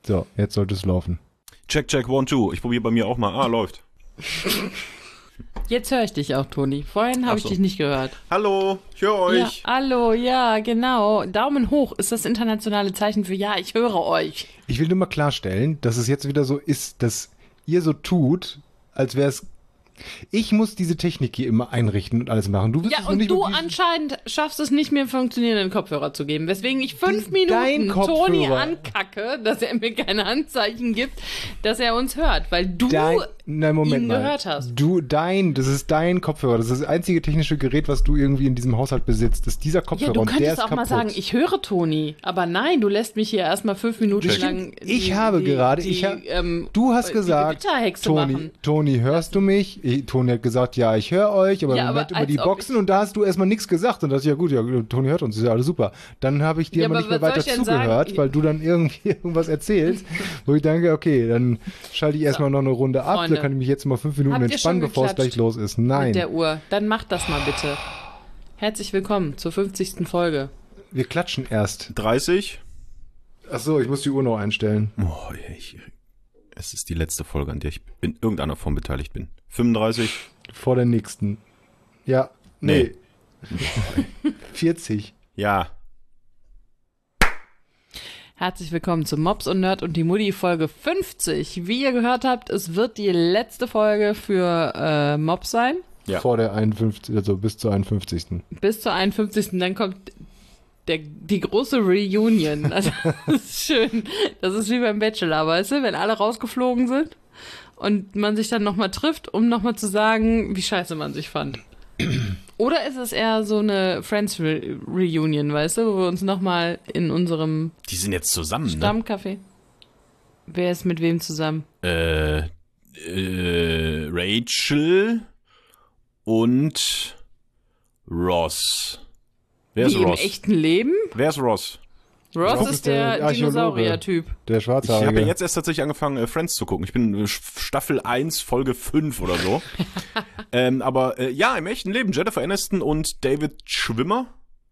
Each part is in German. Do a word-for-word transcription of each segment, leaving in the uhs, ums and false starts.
So, jetzt sollte es laufen. Check, check, one, two. Ich probiere bei mir auch mal. Ah, läuft. Jetzt höre ich dich auch, Toni. Vorhin habe ich so. dich nicht gehört. Hallo, ich höre euch. Ja, hallo, ja, genau. Daumen hoch ist das internationale Zeichen für ja, ich höre euch. Ich will nur mal klarstellen, dass es jetzt wieder so ist, dass ihr so tut, als wäre es... Ich muss diese Technik hier immer einrichten und alles machen. Du wirst Ja, es noch und nicht du mal- anscheinend schaffst es nicht mehr, funktionierenden Kopfhörer zu geben. Weswegen ich fünf Das ist dein Minuten Toni Kopfhörer. ankacke, dass er mir keine Anzeichen gibt, dass er uns hört, weil du Dein, nein, Moment ihn mal. gehört hast. Du, dein, das ist dein Kopfhörer. Das ist das einzige technische Gerät, was du irgendwie in diesem Haushalt besitzt. Das ist dieser Kopfhörer Ja, du und der könntest ist auch mal kaputt. sagen, ich höre Toni. Aber nein, du lässt mich hier erstmal fünf Minuten Das lang stimmt. Ich habe gerade- die, ich ha- ähm, Du hast die gesagt, Gewitterhexe Toni, machen. Toni, hörst du mich? Ich, Toni hat gesagt, ja, ich höre euch, aber Ja, im aber Moment über als die ob Boxen ich- und da hast du erstmal nichts gesagt und das ist ja gut, ja, Toni hört uns, ist ja alles super. Dann habe ich dir Ja, aber aber nicht mehr was soll weiter ich denn zugehört, sagen? weil du dann irgendwie irgendwas erzählst, wo ich denke, okay, dann schalte ich erstmal noch eine Runde ab, Freunde. da kann ich mich jetzt mal fünf Minuten Habt ihr entspannen, schon bevor es gleich geklatscht? los ist. Nein, Mit der Uhr. Dann macht das mal bitte. Herzlich willkommen zur fünfzigsten Folge. wir klatschen erst. dreißig. Achso, ich muss die Uhr noch einstellen. Oh, ich, es ist die letzte Folge, an der ich in irgendeiner Form beteiligt bin. fünfunddreißig. Vor der nächsten. Ja, nee. vierzig. Ja. Herzlich willkommen zu Mops und Nerd und die Mutti Folge fünfzig. Wie ihr gehört habt, es wird die letzte Folge für äh, Mops sein. Ja. Vor der einundfünfzigsten, also bis zur einundfünfzigsten. Bis zur einundfünfzigsten Dann kommt der, die große Reunion. Also, das ist schön. Das ist wie beim Bachelor, weißt du, wenn alle rausgeflogen sind und man sich dann nochmal trifft, um nochmal zu sagen, wie scheiße man sich fand. Oder ist es eher so eine Friends-Reunion, weißt du, wo wir uns nochmal in unserem Die sind jetzt zusammen, ne? Stammcafé... Wer ist mit wem zusammen? Äh, äh, Rachel und Ross. Wer Wie ist im Ross? echten Leben? Wer ist Ross? Ross Ross ist ist der der Archäologe. Dinosaurier-Typ. Der Ich Schwarzhaarige. habe ja jetzt erst tatsächlich angefangen, äh, Friends zu gucken. Ich bin äh, Staffel eins, Folge fünf oder so. ähm, aber äh, ja, im echten Leben, Jennifer Aniston und David Schwimmer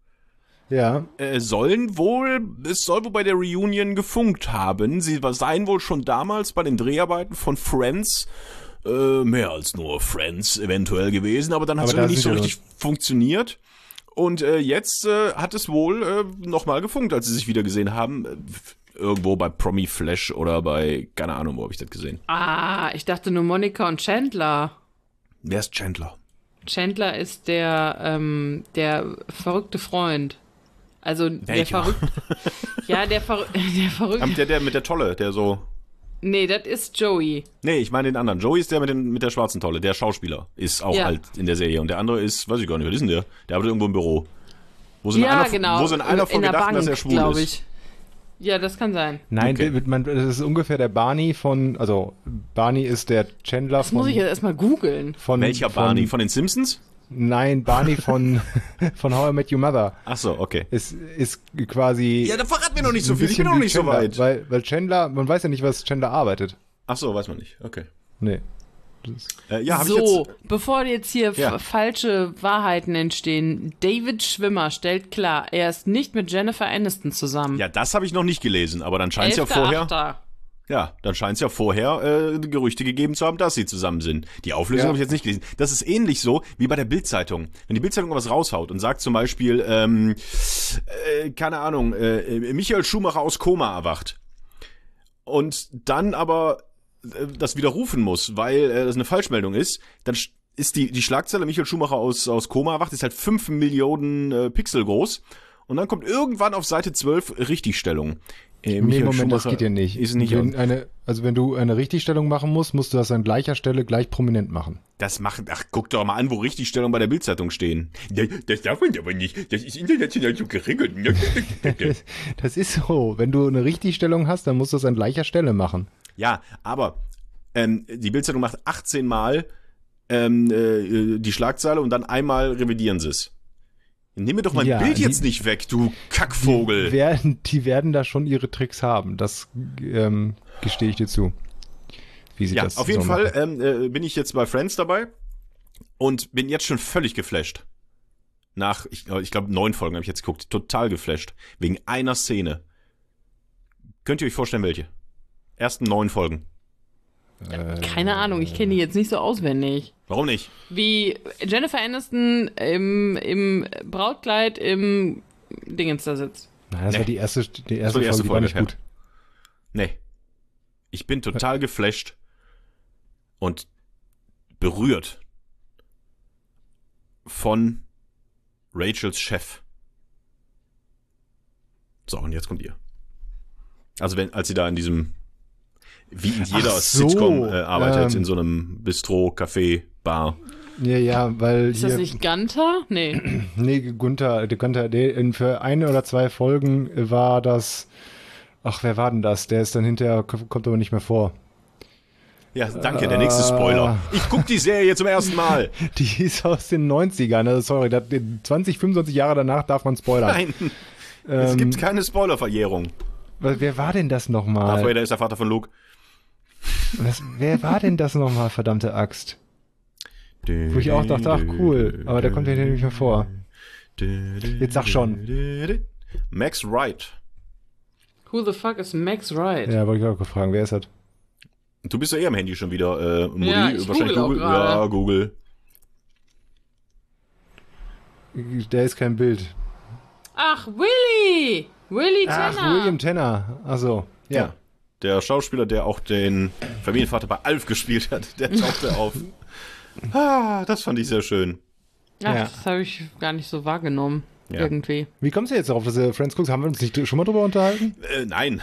Ja, äh, sollen wohl, es soll wohl bei der Reunion gefunkt haben. Sie seien wohl schon damals bei den Dreharbeiten von Friends äh, mehr als nur Friends eventuell gewesen, aber dann hat es Aber da irgendwie nicht so sind ja richtig funktioniert. Und äh, jetzt äh, hat es wohl äh, nochmal gefunkt, als sie sich wieder gesehen haben. Äh, irgendwo bei Promi Flash oder bei, keine Ahnung, wo habe ich das gesehen. Ah, ich dachte nur Monica und Chandler. Wer ist Chandler? Chandler ist der, ähm, der verrückte Freund. Also der Welcher? verrückte. Ja, der, Ver der verrückte. Der, der mit der Tolle, der so... Nee, das ist Joey. Nee, ich meine den anderen. Joey ist der mit, den, mit der schwarzen Tolle, der Schauspieler. Ist auch Ja. halt in der Serie. Und der andere ist, weiß ich gar nicht, wer ist denn der? Der arbeitet irgendwo im Büro. Wo sie in Ja, einer, genau. Wo sie in einer Folge der dachten, Bank, dass er schwul glaub ist. ich. Ja, das kann sein. nein, Okay. der- man, das ist ungefähr der Barney von, also Barney ist der Chandler Das von... muss ich jetzt erstmal googeln. von Welcher von, Barney? Von den Simpsons? Nein, Barney von, von How I Met Your Mother. Ach so, okay. Ist, ist quasi... Ja, dann verrat mir noch nicht so ein viel. Ich bin bisschen noch wie nicht so Chandler, weit. Weil, weil Chandler, man weiß ja nicht, was Chandler arbeitet. Ach so, weiß man nicht. Okay. Nee. Äh, ja, hab so, ich jetzt... bevor jetzt hier Ja. f- falsche Wahrheiten entstehen, David Schwimmer stellt klar, er ist nicht mit Jennifer Aniston zusammen. Ja, das habe ich noch nicht gelesen, aber dann scheint es ja Elfter vorher... Achter. Ja, dann scheint es ja vorher äh, Gerüchte gegeben zu haben, dass sie zusammen sind. Die Auflösung Ja. habe ich jetzt nicht gelesen. Das ist ähnlich so wie bei der Bild-Zeitung. Wenn die Bild-Zeitung was raushaut und sagt zum Beispiel, ähm, äh, keine Ahnung, äh, Michael Schumacher aus Koma erwacht und dann aber äh, das widerrufen muss, weil äh, das eine Falschmeldung ist, dann sch- ist die, die Schlagzeile Michael Schumacher aus, aus Koma erwacht, ist halt fünf Millionen äh, Pixel groß und dann kommt irgendwann auf Seite zwölf Richtigstellung. Äh, Nee, Michael Moment, das Schumacher geht ja nicht. Ist nicht wenn eine, also wenn du eine Richtigstellung machen musst, musst du das an gleicher Stelle gleich prominent machen. Das machen, ach, guck doch mal an, wo Richtigstellungen bei der Bildzeitung stehen. Das, das darf man aber nicht. Das ist international so geregelt. Das ist so. Wenn du eine Richtigstellung hast, dann musst du das an gleicher Stelle machen. Ja, aber ähm, die Bildzeitung macht achtzehn Mal ähm, äh, die Schlagzeile und dann einmal revidieren sie es. Nimm mir doch mein Ja, Bild die- jetzt nicht weg, du Kackvogel. Die werden, die werden da schon ihre Tricks haben. Das ähm, gestehe ich dir zu. Wie sie Ja, das auf jeden so Fall machen. ähm, äh, bin ich jetzt bei Friends dabei und bin jetzt schon völlig geflasht. Nach, ich, ich glaube, neun Folgen habe ich jetzt geguckt. Total geflasht. Wegen einer Szene. Könnt ihr euch vorstellen, welche? Ersten neun Folgen. Keine Ahnung, ich kenne die jetzt nicht so auswendig. Warum nicht? Wie Jennifer Aniston im, im Brautkleid im Dingens da sitzt. Nein, das Nee. war die erste, die Das erste, war die erste Folge, die war Folge, nicht ja. gut. Nee. Ich bin total geflasht und berührt von Rachels Chef. So, und jetzt kommt ihr. Also wenn, als sie da in diesem, wie in jeder Ach so, Sitcom äh, arbeitet, ähm. in so einem Bistro, Café, Bar. Ja, ja, weil Ist hier, das nicht Gunther? Nee. nee, Gunther, der Gunther, der, in- für eine oder zwei Folgen war das, ach, wer war denn das? Der ist dann hinterher, kommt aber nicht mehr vor. Ja, danke, der nächste Spoiler. Ich guck die Serie zum ersten Mal. Die ist aus den neunzigern, also sorry, das, zwanzig, fünfundzwanzig Jahre danach darf man spoilern. Nein, es Ähm, gibt keine Spoilerverjährung. wer wer war denn das Darth nochmal? Vader ist der Vater von Luke. Was, wer war denn das nochmal, verdammte Axt? Wo ich auch dachte, ach cool, aber der kommt ja nicht mehr vor. Jetzt sag schon. Max Wright. Who the fuck is Max Wright? Ja, wollte ich auch gefragt, wer ist das? Du bist ja eh am Handy schon wieder, äh, Mutti. Ja, ich Wahrscheinlich google auch Google. gerade. Ja, Google. Der ist kein Bild. Ach, Willy! Willy Ach, Tanner! William Tanner. Achso, ja. Ja. Der Schauspieler, der auch den Familienvater bei Alf gespielt hat, der tauchte auf. Ah, das fand ich sehr schön. Ach, Ja. das habe ich gar nicht so wahrgenommen. Ja. Irgendwie. Wie kommst du jetzt darauf, dass du Friends guckst? Haben wir uns nicht schon mal drüber unterhalten? Äh, nein.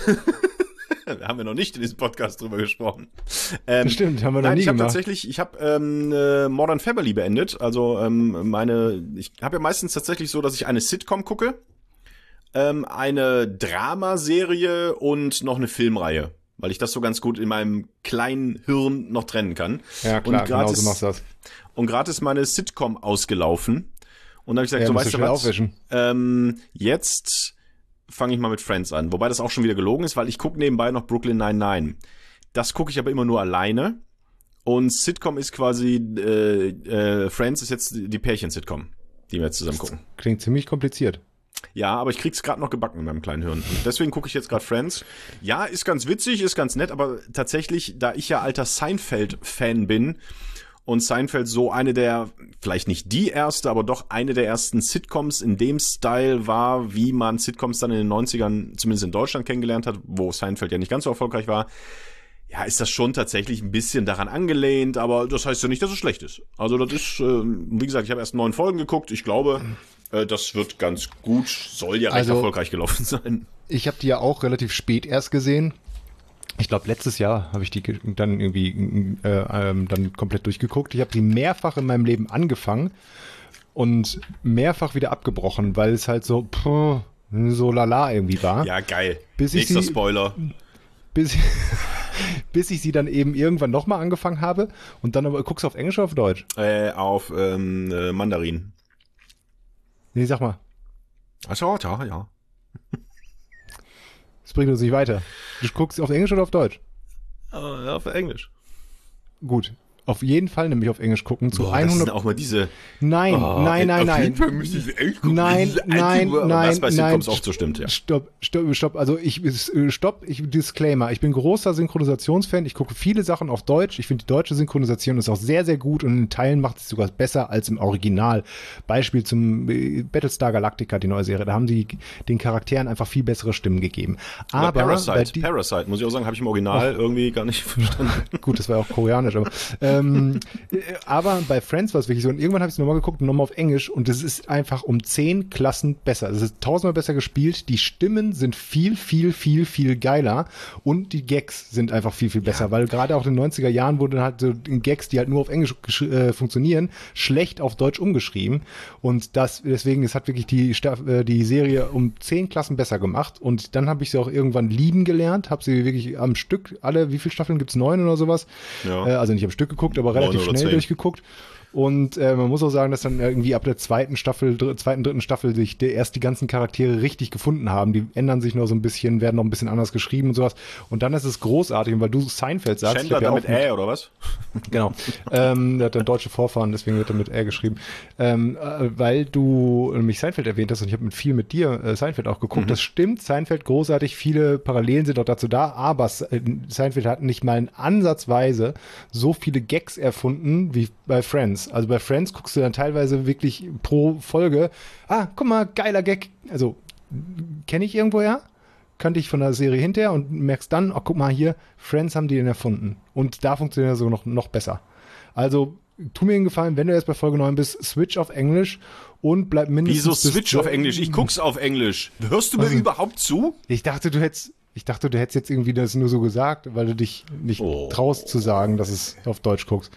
Da haben wir noch nicht in diesem Podcast drüber gesprochen. Ähm, Das stimmt, haben wir noch Nein, nie ich habe gemacht. tatsächlich, ich habe ähm, äh, Modern Family beendet. Also ähm, meine, ich habe ja meistens tatsächlich so, dass ich eine Sitcom gucke, ähm, eine Dramaserie und noch eine Filmreihe, weil ich das so ganz gut in meinem kleinen Hirn noch trennen kann. Ja, klar, und genau gratis, so machst du das. Und gerade ist meine Sitcom ausgelaufen. Und dann habe ich gesagt, Ja, so musst weißt du du schnell was, aufwischen. ähm, jetzt fange ich mal mit Friends an. Wobei das auch schon wieder gelogen ist, weil ich gucke nebenbei noch Brooklyn Nine-Nine. Das gucke ich aber immer nur alleine. Und Sitcom ist quasi, äh, äh, Friends ist jetzt die Pärchen-Sitcom, die wir jetzt zusammen gucken. Klingt ziemlich kompliziert. Ja, aber ich krieg's gerade noch gebacken in meinem kleinen Hirn. Und deswegen gucke ich jetzt gerade Friends. Ja, ist ganz witzig, ist ganz nett, aber tatsächlich, da ich ja alter Seinfeld-Fan bin und Seinfeld so eine der, vielleicht nicht die erste, aber doch eine der ersten Sitcoms in dem Style war, wie man Sitcoms dann in den neunzigern, zumindest in Deutschland, kennengelernt hat, wo Seinfeld ja nicht ganz so erfolgreich war, ja, ist das schon tatsächlich ein bisschen daran angelehnt, aber das heißt ja nicht, dass es schlecht ist. Also das ist, äh, wie gesagt, ich habe erst neun Folgen geguckt. Ich glaube, äh, das wird ganz gut, soll ja recht Also- erfolgreich gelaufen sein. Ich habe die ja auch relativ spät erst gesehen. Ich glaube, letztes Jahr habe ich die ge- dann irgendwie äh, ähm, dann komplett durchgeguckt. Ich habe die mehrfach in meinem Leben angefangen und mehrfach wieder abgebrochen, weil es halt so puh, so lala irgendwie war. Ja, geil. Bis ich Nächster sie- Spoiler. Bis, bis ich sie dann eben irgendwann nochmal angefangen habe und dann aber guckst du auf Englisch oder auf Deutsch? Äh, auf ähm, äh, Mandarin. Nee, sag mal. Achso, ja, ja. Das bringt uns nicht weiter. Du guckst auf Englisch oder auf Deutsch? Äh, auf Englisch. Gut. Auf jeden Fall nämlich auf Englisch gucken zu Boah, das hundert. sind auch mal diese... Nein, Oh, nein, nein, auf nein. jeden Fall müsste ich Englisch gucken. Nein, Das ist nein, einzige, nein, was bei nein. Sitcoms oft so stimmt, ja. Stopp, stopp, stopp, stopp. Also ich, äh, stopp, ich, Disclaimer. Ich bin großer Synchronisationsfan. Ich gucke viele Sachen auf Deutsch. Ich finde die deutsche Synchronisation ist auch sehr, sehr gut und in Teilen macht es sogar besser als im Original. Beispiel zum äh, Battlestar Galactica, die neue Serie. Da haben die den Charakteren einfach viel bessere Stimmen gegeben. Aber Aber, bei Parasite, die, Parasite, muss ich auch sagen, habe ich im Original irgendwie gar nicht verstanden. Gut, das war ja auch koreanisch, aber, ähm, äh, aber bei Friends war es wirklich so, und irgendwann habe ich es nochmal geguckt und nochmal auf Englisch und es ist einfach um zehn Klassen besser. Es ist tausendmal besser gespielt, die Stimmen sind viel, viel, viel, viel geiler und die Gags sind einfach viel, viel besser, weil gerade auch in den neunziger Jahren wurden halt so Gags, die halt nur auf Englisch äh, funktionieren, schlecht auf Deutsch umgeschrieben und das, deswegen, es hat wirklich die, Staff, äh, die Serie um zehn Klassen besser gemacht und dann habe ich sie auch irgendwann lieben gelernt, habe sie wirklich am Stück, alle, wie viele Staffeln gibt's? Neun oder sowas? Ja. Äh, also nicht am Stück geguckt, aber Neun relativ oder schnell zehn. durchgeguckt. Und äh, man muss auch sagen, dass dann irgendwie ab der zweiten Staffel, dr- zweiten, dritten Staffel sich der, erst die ganzen Charaktere richtig gefunden haben. Die ändern sich nur so ein bisschen, werden noch ein bisschen anders geschrieben und sowas. Und dann ist es großartig. Und weil du Seinfeld sagst, Chandler ich hab ja damit auch mit- Ä, oder was? Genau. ähm, der hat dann deutsche Vorfahren, deswegen wird er mit R geschrieben. Ähm, äh, weil du mich Seinfeld erwähnt hast und ich habe mit viel mit dir äh, Seinfeld auch geguckt. Mhm. Das stimmt, Seinfeld großartig, viele Parallelen sind auch dazu da, aber S- äh, Seinfeld hat nicht mal ansatzweise so viele Gags erfunden wie bei Friends. Also bei Friends guckst du dann teilweise wirklich pro Folge, ah, guck mal, geiler Gag. Also kenne ich irgendwoher? Kannte ich von der Serie hinterher und merkst dann, oh, guck mal hier, Friends haben die den erfunden. Und da funktioniert er so noch, noch besser. Also, tu mir einen Gefallen, wenn du erst bei Folge neun bist, switch auf Englisch und bleib mindestens... Wieso bis Switch zu- auf Englisch? Ich guck's auf Englisch. Hörst du mir Also- überhaupt zu? Ich dachte, du hättest... Ich dachte, du hättest jetzt irgendwie das nur so gesagt, weil du dich nicht Oh. traust zu sagen, dass es auf Deutsch guckst.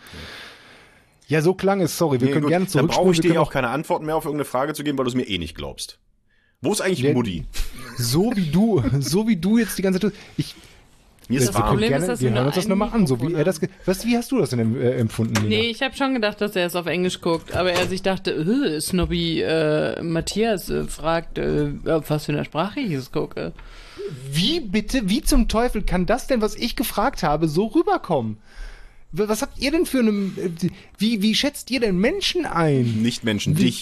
Ja, so klang es, sorry. Wir Nee, können gut, gerne dann zurückspulen. brauche ich wir dir können auch keine Antworten mehr auf irgendeine Frage zu geben, weil du es mir eh nicht glaubst. Wo ist eigentlich Ja, Mutti? So wie du, so wie du jetzt die ganze Zeit... Ich, Mir wir ist können warm. Problem gerne, ist, dass wir wir hören nur uns das ein nochmal an, so wie Mikrofon er das... ge- Was, wie hast du das denn äh, empfunden, Nina? Nee, ich habe schon gedacht, dass er es auf Englisch guckt, aber er sich dachte, äh, Snobby äh, Matthias äh, fragt, äh, auf was für eine Sprache ich es gucke. Wie bitte, wie zum Teufel kann das denn, was ich gefragt habe, so rüberkommen? W- Was habt ihr denn für eine, wie, wie schätzt ihr denn Menschen ein? Nicht Menschen, dich.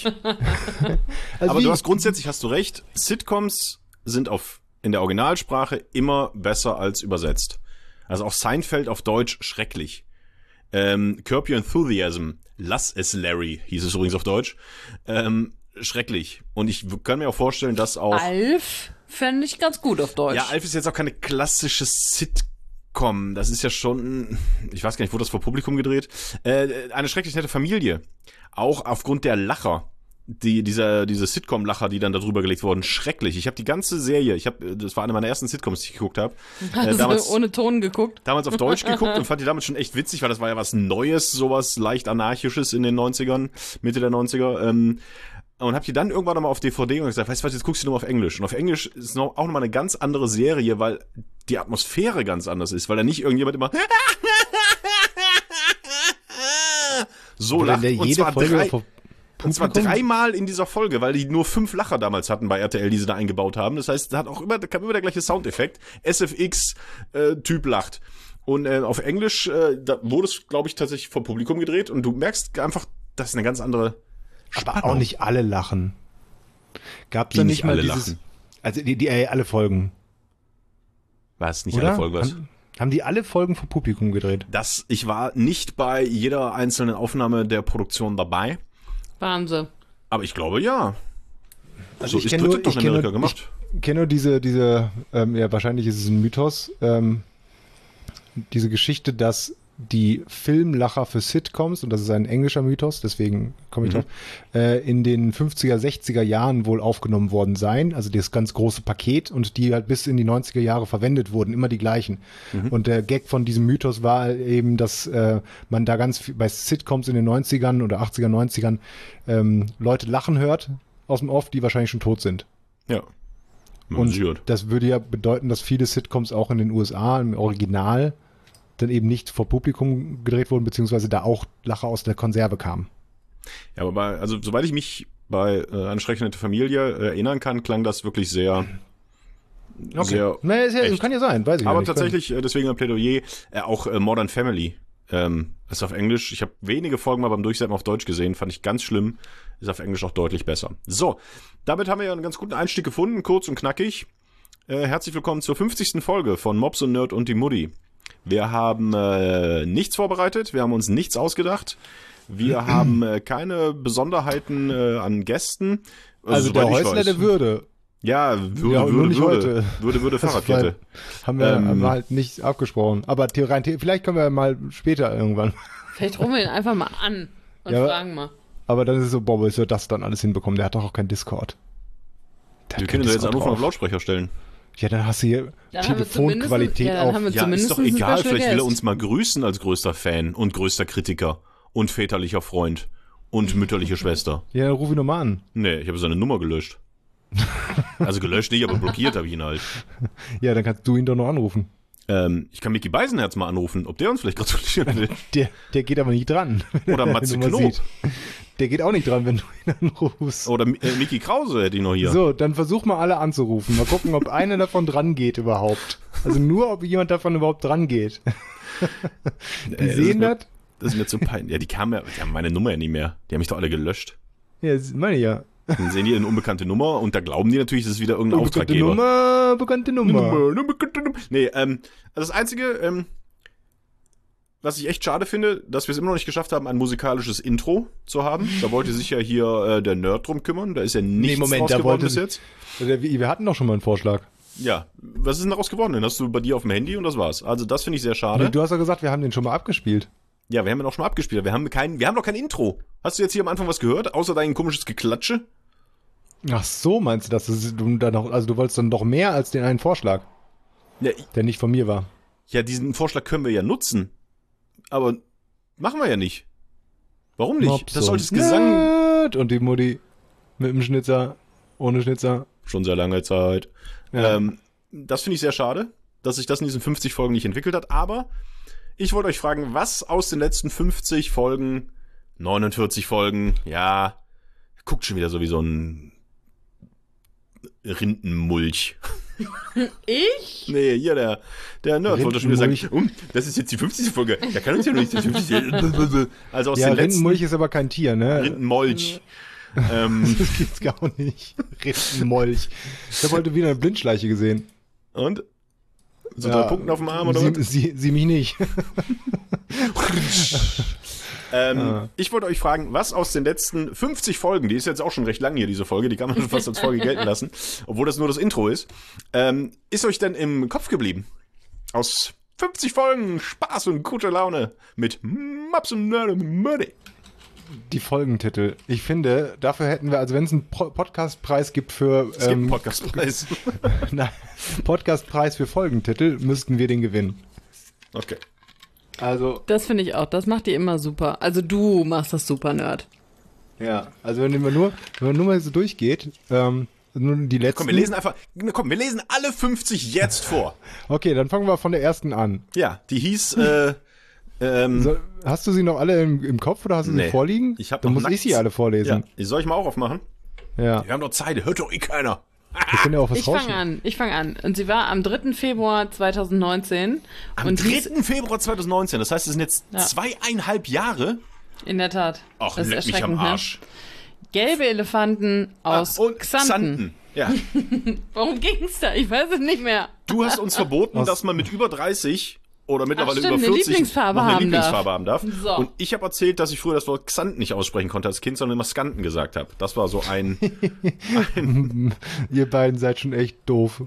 Also Aber wie, du hast grundsätzlich hast du recht. Sitcoms sind auf in der Originalsprache immer besser als übersetzt. Also auch Seinfeld auf Deutsch schrecklich. Ähm, Curb Your Enthusiasm, lass es Larry, hieß es übrigens auf Deutsch. Ähm, schrecklich. Und ich w- kann mir auch vorstellen, dass auch Alf fände ich ganz gut auf Deutsch. ja, Alf ist jetzt auch keine klassische Sitcom. Das ist ja schon, ich weiß gar nicht, wurde das vor Publikum gedreht? Äh, eine schrecklich nette Familie. Auch aufgrund der Lacher. Die, dieser, diese Sitcom-Lacher, die dann da drüber gelegt wurden, schrecklich. Ich habe die ganze Serie, ich habe, das war eine meiner ersten Sitcoms, die ich geguckt habe. Äh, Hast damals, du ohne Ton geguckt? damals auf Deutsch geguckt und fand die damals schon echt witzig, weil das war ja was Neues, sowas leicht Anarchisches in den neunzigern, Mitte der neunziger. Ähm, und hab die dann irgendwann nochmal auf D V D und gesagt, weißt du was, jetzt guckst du nur auf Englisch. Und auf Englisch ist noch, auch nochmal eine ganz andere Serie, weil die Atmosphäre ganz anders ist, weil da nicht irgendjemand immer so wenn lacht. der Und jede zwar Folge drei, vor und zwar Publikum- dreimal in dieser Folge, weil die nur fünf Lacher damals hatten bei R T L, die sie da eingebaut haben. Das heißt, da hat auch immer, da kam immer der gleiche Soundeffekt. S F X-Typ lacht. Und äh, auf Englisch, äh, da wurde es, glaube ich, tatsächlich vom Publikum gedreht und du merkst einfach, das ist eine ganz andere aber auch nicht alle lachen. Gab's Wie da nicht nicht mal alle dieses, lachen? also die, die, äh, alle Folgen, Was, nicht oder? alle Folge, was? Haben, haben die alle Folgen vor Publikum gedreht? Das, ich war nicht bei jeder einzelnen Aufnahme der Produktion dabei, Wahnsinn. aber ich glaube, ja. Also so ist das doch in kenn Amerika nur, gemacht. Ich kenne nur diese, diese, ähm, ja, wahrscheinlich ist es ein Mythos, ähm, diese Geschichte, dass die Filmlacher für Sitcoms, und das ist ein englischer Mythos, deswegen komme ich Mhm. drauf, äh, in den fünfziger, sechziger Jahren wohl aufgenommen worden seien, also das ganz große Paket, und die halt bis in die neunziger Jahre verwendet wurden, immer die gleichen. Mhm. Und der Gag von diesem Mythos war eben, dass äh, man da ganz viel, bei Sitcoms in den neunzigern oder achtziger, neunzigern ähm, Leute lachen hört aus dem Off, die wahrscheinlich schon tot sind. Ja. Man Und sieht. das würde ja bedeuten, dass viele Sitcoms auch in den U S A im Original dann eben nicht vor Publikum gedreht wurden, beziehungsweise da auch Lacher aus der Konserve kamen. Ja, aber bei, also soweit ich mich bei äh, eine schrecklich nette Familie äh, erinnern kann, klang das wirklich sehr, sehr Na, ist ja, echt. kann ja sein, weiß ich Aber ja nicht. tatsächlich, äh, deswegen ein Plädoyer, äh, auch äh, Modern Family ähm, ist auf Englisch. Ich habe wenige Folgen mal beim Durchsetzen auf Deutsch gesehen, fand ich ganz schlimm. Ist auf Englisch auch deutlich besser. So, damit haben wir ja einen ganz guten Einstieg gefunden, kurz und knackig. Äh, herzlich willkommen zur fünfzigsten Folge von Mops und Nerd und die Mutti. Wir haben äh, nichts vorbereitet, wir haben uns nichts ausgedacht. Wir haben äh, keine Besonderheiten äh, an Gästen. Also der soweit ich Häusler weiß. der Würde. Ja, Würde, Ja, nur Würde, nicht Würde, heute. Würde, Würde, Das Fahrradkette. Haben wir, Ähm, haben wir halt nicht abgesprochen. Aber the- rein, the- vielleicht können wir mal später irgendwann. Vielleicht rufen wir ihn einfach mal an und Ja, aber- fragen mal. Aber dann ist es so, Bob, ist wird das dann alles hinbekommen? Der hat doch auch kein Discord. Der hat Wir kein können da jetzt Discord anrufen und auf drauf. Lautsprecher stellen. Ja, dann hast du hier Dann haben wir Telefonqualität zumindest- ja, dann auf. haben wir Ja, zumindest ist doch einen egal. Special Vielleicht will er Guest. uns mal grüßen als größter Fan und größter Kritiker und väterlicher Freund und mütterliche Schwester. Ja, dann ruf ihn nochmal an. Nee, ich habe seine Nummer gelöscht. Also gelöscht nicht, aber blockiert habe ich ihn halt. Ja, dann kannst du ihn doch noch anrufen. Ähm, ich kann Micky Beisenherz mal anrufen, ob der uns vielleicht gratulieren will. Der, der geht aber nicht dran. Oder wenn Matze du mal Knob. siehst. Der geht auch nicht dran, wenn du ihn anrufst. Oder äh, Micky Krause hätte ich noch hier. So, dann versuch mal alle anzurufen. Mal gucken, ob einer davon dran geht überhaupt. Also nur, ob jemand davon überhaupt dran geht. Die Äh, sehen das. das? Ist mir, das ist mir zu peinlich. Ja, die kamen ja, die haben meine Nummer ja nie mehr. Die haben mich doch alle gelöscht. Ja, das meine ich ja. Dann sehen die eine unbekannte Nummer und da glauben die natürlich, das ist wieder irgendein Bekannte Auftraggeber. Nummer, bekannte Nummer. Nummer, bekannte Nummer. Nee, ähm, also das Einzige, ähm, was ich echt schade finde, dass wir es immer noch nicht geschafft haben, ein musikalisches Intro zu haben. Da wollte sich ja hier äh, der Nerd drum kümmern. Da ist ja nichts Nee, Moment, draus da geworden wollte bis sich- jetzt. Wir wir hatten doch schon mal einen Vorschlag. Ja, was ist denn daraus geworden? Den hast du bei dir auf dem Handy und das war's. Also das finde ich sehr schade. Nee, du hast ja gesagt, wir haben den schon mal abgespielt. Ja, wir haben ihn auch schon mal abgespielt. Wir haben kein, wir haben noch kein Intro. Hast du jetzt hier am Anfang was gehört, außer dein komisches Geklatsche? Ach so, meinst du das? Das ist- Du, da noch, also du wolltest dann doch mehr als den einen Vorschlag, Ja, der nicht von mir war. ja, diesen Vorschlag können wir ja nutzen. Aber machen wir ja nicht. Warum nicht? Mopso. Das sollte das Gesang... Nerd. Und die Mutti mit dem Schnitzer, ohne Schnitzer. Schon sehr lange Zeit. Ja. Ähm, das finde ich sehr schade, dass sich das in diesen fünfzig Folgen nicht entwickelt hat. Aber ich wollte euch fragen, was aus den letzten fünfzig Folgen, neunundvierzig Folgen, ja, guckt schon wieder so wie so ein Rindenmulch. Ich? Nee, hier der, der Nerd wollte schon wieder sagen, Rindenmulch. um, das ist jetzt die fünfzigste Folge. Da kann uns ja noch nicht die fünfzigste Also aus Ja, den letzten Rindenmulch ist aber kein Tier, ne? Rindenmolch. ähm, Das gibt's gar nicht. Rindenmolch. Ich habe heute wieder eine Blindschleiche gesehen. und? So Ja, drei Punkten auf dem Arm oder sie, was? sie, sie mich nicht. Ähm, Ah. Ich wollte euch fragen, was aus den letzten fünfzig Folgen, die ist jetzt auch schon recht lang hier, diese Folge, die kann man schon fast als Folge gelten lassen, obwohl das nur das Intro ist, ähm, ist euch denn im Kopf geblieben? Aus fünfzig Folgen Spaß und gute Laune mit Maps und Nerd und Muddy. Die Folgentitel. Ich finde, dafür hätten wir, also wenn es einen Pro- Podcastpreis gibt für Es gibt einen ähm, Podcastpreis. nein, Podcastpreis für Folgentitel, müssten wir den gewinnen. Okay. Also, Das finde ich auch. Das macht die immer super. Also du machst das super, Nerd. ja, also wenn man nur, wenn man nur mal so durchgeht, ähm, nur die letzten. Komm, wir lesen einfach, komm, wir lesen alle fünfzig jetzt vor. Okay, dann fangen wir von der ersten an. Ja, die hieß, äh, ähm, So, hast du sie noch alle im, im Kopf oder hast du Nee. sie vorliegen? Ich hab Dann noch muss ich nachts- sie alle vorlesen. ja, soll ich mal auch aufmachen? Ja, Wir haben doch Zeit, hört doch eh keiner. wir können ja auch was Ich fange rausschneiden. an. Ich fange an. Und sie war am dritten Februar zweitausendneunzehn. Am und hieß, dritten Februar zweitausendneunzehn, das heißt, es sind jetzt Ja. zweieinhalb Jahre. in der Tat. Ach, Das ist leck mich am erschreckend, ne? Arsch. Gelbe Elefanten aus Ah, und Xanten. Ja. Warum ging's da? Ich weiß es nicht mehr. Du hast uns verboten, Aus- dass man mit über dreißig oder mittlerweile Ach, stimmt, über eine vierzig Lieblingsfarbe noch eine haben Lieblingsfarbe haben darf. So. Und ich habe erzählt, dass ich früher das Wort Xant nicht aussprechen konnte als Kind, sondern immer Skanten gesagt habe. Das war so ein... Ihr beiden seid schon echt doof.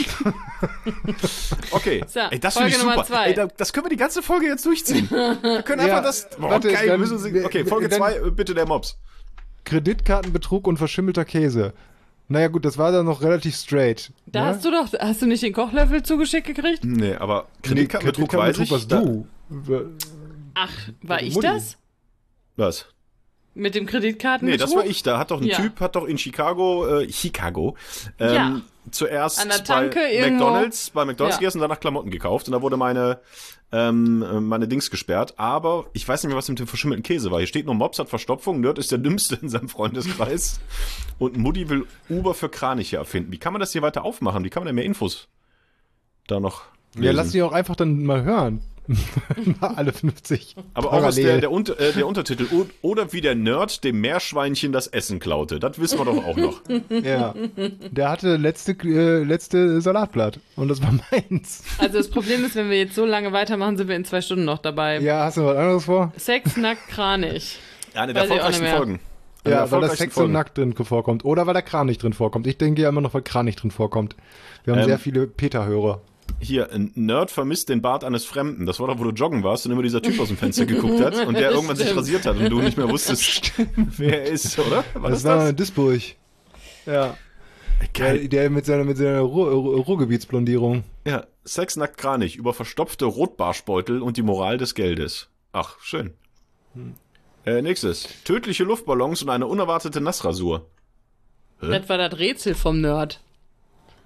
Okay, So, ey, das finde Folge ich Nummer super. zwei. Ey, da, das können wir die ganze Folge jetzt durchziehen. Wir können einfach Ja, das... Boah, warte, geil, dann- müssen Sie, okay, Folge dann- zwei, bitte der Mops. Kreditkartenbetrug und verschimmelter Käse. Naja gut, das war dann noch relativ straight. Da ne? hast du doch, hast du nicht den Kochlöffel zugeschickt gekriegt? Nee, aber Nee, Kreditkartenbetrug weiß ich. was Da- du. Ach, war ich Mutti. das? Was? Mit dem Kreditkartenbetrug? Nee, das war ich. Da hat doch ein Ja. Typ, hat doch in Chicago, äh, Chicago, ähm, Ja. zuerst An der Tanke bei irgendwo. McDonalds, bei McDonalds Ja. gegessen und danach Klamotten gekauft. Und da wurde meine, ähm, äh, meine Dings gesperrt. Aber ich weiß nicht mehr, was mit dem verschimmelten Käse war. Hier steht nur, Mops hat Verstopfung, Nerd ist der Dümmste in seinem Freundeskreis. Und Mutti will Uber für Kraniche erfinden. Wie kann man das hier weiter aufmachen? Wie kann man denn mehr Infos da noch lesen? Ja, lass die auch einfach dann mal hören. Mal alle fünfzig. Aber auch aus der, parallel. der, Unter, äh, der Untertitel. O- Oder wie der Nerd dem Meerschweinchen das Essen klaute. Das wissen wir doch auch noch. Ja. Der hatte letzte, äh, letzte Salatblatt. Und das war meins. Also das Problem ist, wenn wir jetzt so lange weitermachen, sind wir in zwei Stunden noch dabei. Ja, hast du noch was anderes vor? Sex, nackt, Kranich. Eine der Weiß ich auch erfolgreichsten nicht mehr. Folgen. Eine der Ja, weil da erfolgreichsten Sex und Folgen. Nackt drin vorkommt. Oder weil da Kranich drin vorkommt. Ich denke ja immer noch, weil Kranich drin vorkommt. Wir haben Ähm, sehr viele Peter-Hörer. Hier, ein Nerd vermisst den Bart eines Fremden. Das war doch, wo du joggen warst und immer dieser Typ aus dem Fenster geguckt hat und der irgendwann sich Stimmt. rasiert hat und du nicht mehr wusstest, wer er ist, oder? War Das das war das? in Duisburg. Ja. Der, Geil. der mit seiner, mit seiner Ruhr, Ruhr, Ruhrgebietsblondierung. Ja, Sex nackt Kranich über verstopfte Rotbarschbeutel und die Moral des Geldes. Ach, schön. Äh, nächstes. Tödliche Luftballons und eine unerwartete Nassrasur. Das war das Rätsel vom Nerd.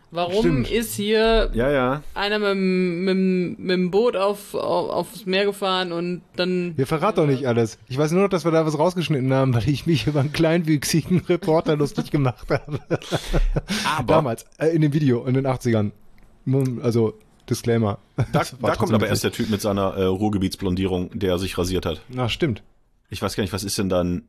Warum Stimmt. ist hier Ja, ja. einer mit, dem- mit, dem- mit dem Boot auf, auf, aufs Meer gefahren und dann... Wir verraten doch nicht alles. Ich weiß nur noch, dass wir da was rausgeschnitten haben, weil ich mich über einen kleinwüchsigen Reporter lustig gemacht habe. Aber Damals, äh, in dem Video, in den achtzigern. Also, Disclaimer. da, Das war da kommt trotzdem aber erst witzig. der Typ mit seiner äh, Ruhrgebietsblondierung, der sich rasiert hat. Na, stimmt. Ich weiß gar nicht, was ist denn dann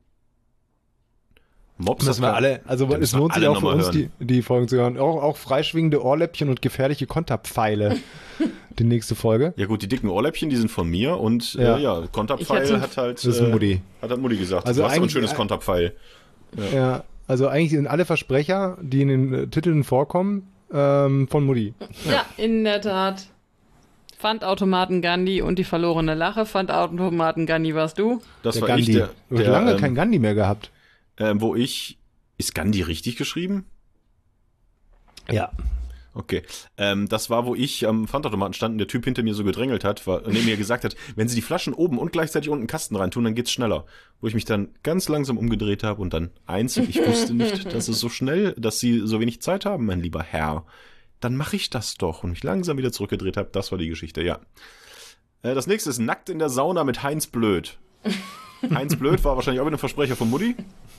Mops? Müssen wir alle, also Ja, es müssen wir lohnt sich alle auch für noch mal uns, die, die Folgen zu hören. Auch, auch freischwingende Ohrläppchen und gefährliche Konterpfeile. Die nächste Folge. Ja gut, die dicken Ohrläppchen, die sind von mir und Ja. äh, ja, Konterpfeil Ich hatte- hat halt Das ist äh, Mutti. hat halt Mutti gesagt. Also du hast aber ein eigentlich- schönes Konterpfeil. Ja, also eigentlich sind alle Versprecher, die in den äh, Titeln vorkommen, ähm, von Mutti. Ja, in der Tat. Pfandautomaten Gandhi und die verlorene Lache. Pfandautomaten Gandhi warst du. Das Der war Gandhi. ich, der, Du hast der lange ähm, kein Gandhi mehr gehabt. ähm, wo ich ist Gandhi richtig geschrieben? Ja. Okay. Ähm, das war, wo ich am Pfandautomaten stand und der Typ hinter mir so gedrängelt hat, war, neben mir gesagt hat, wenn Sie die Flaschen oben und gleichzeitig unten einen Kasten reintun, dann geht's schneller. Wo ich mich dann ganz langsam umgedreht habe und dann einzig, ich wusste nicht, dass es so schnell, dass Sie so wenig Zeit haben, mein lieber Herr. Dann mache ich das doch. Und mich langsam wieder zurückgedreht habe, das war die Geschichte, ja. Äh, das nächste ist Nackt in der Sauna mit Heinz Blöd. Heinz Blöd war wahrscheinlich auch wieder ein Versprecher von Mutti.